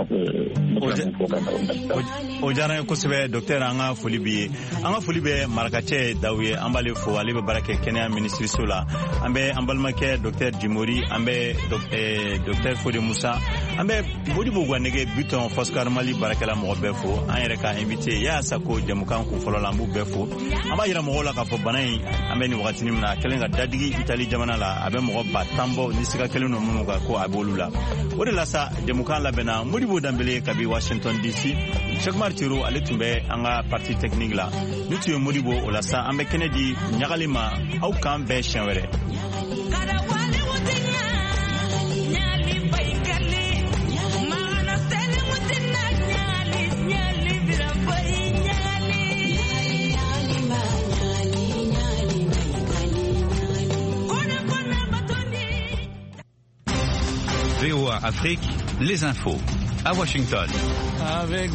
[SPEAKER 2] o jara ko sebe docteur anga folibi anga folibe marakache dawe ambale fo ale be barake kenya ministry sola ambe ambalmake docteur Jimori ambe docteur Fode Musa ambe Modibo Gwanege buton Foskar Mali barakala mo befo an yere ka invité ya sako jamukan ku folo lambu befo aba yira mo la ka fo banai ambe ni wakati ni na kelenga dadigi Italy jamana la abe mo ba tambo ni sika keleno mo ka ko abolula ode la sa jamukan la bena Modibo Dambele kabi Washington D C Cheikh Martiro ale tumbe anga parti technique la nutu Modibo o la sa ambe Kennedy nyagalima au kan be shenwere
[SPEAKER 19] V O A Afrique, les infos à Washington.
[SPEAKER 8] Avec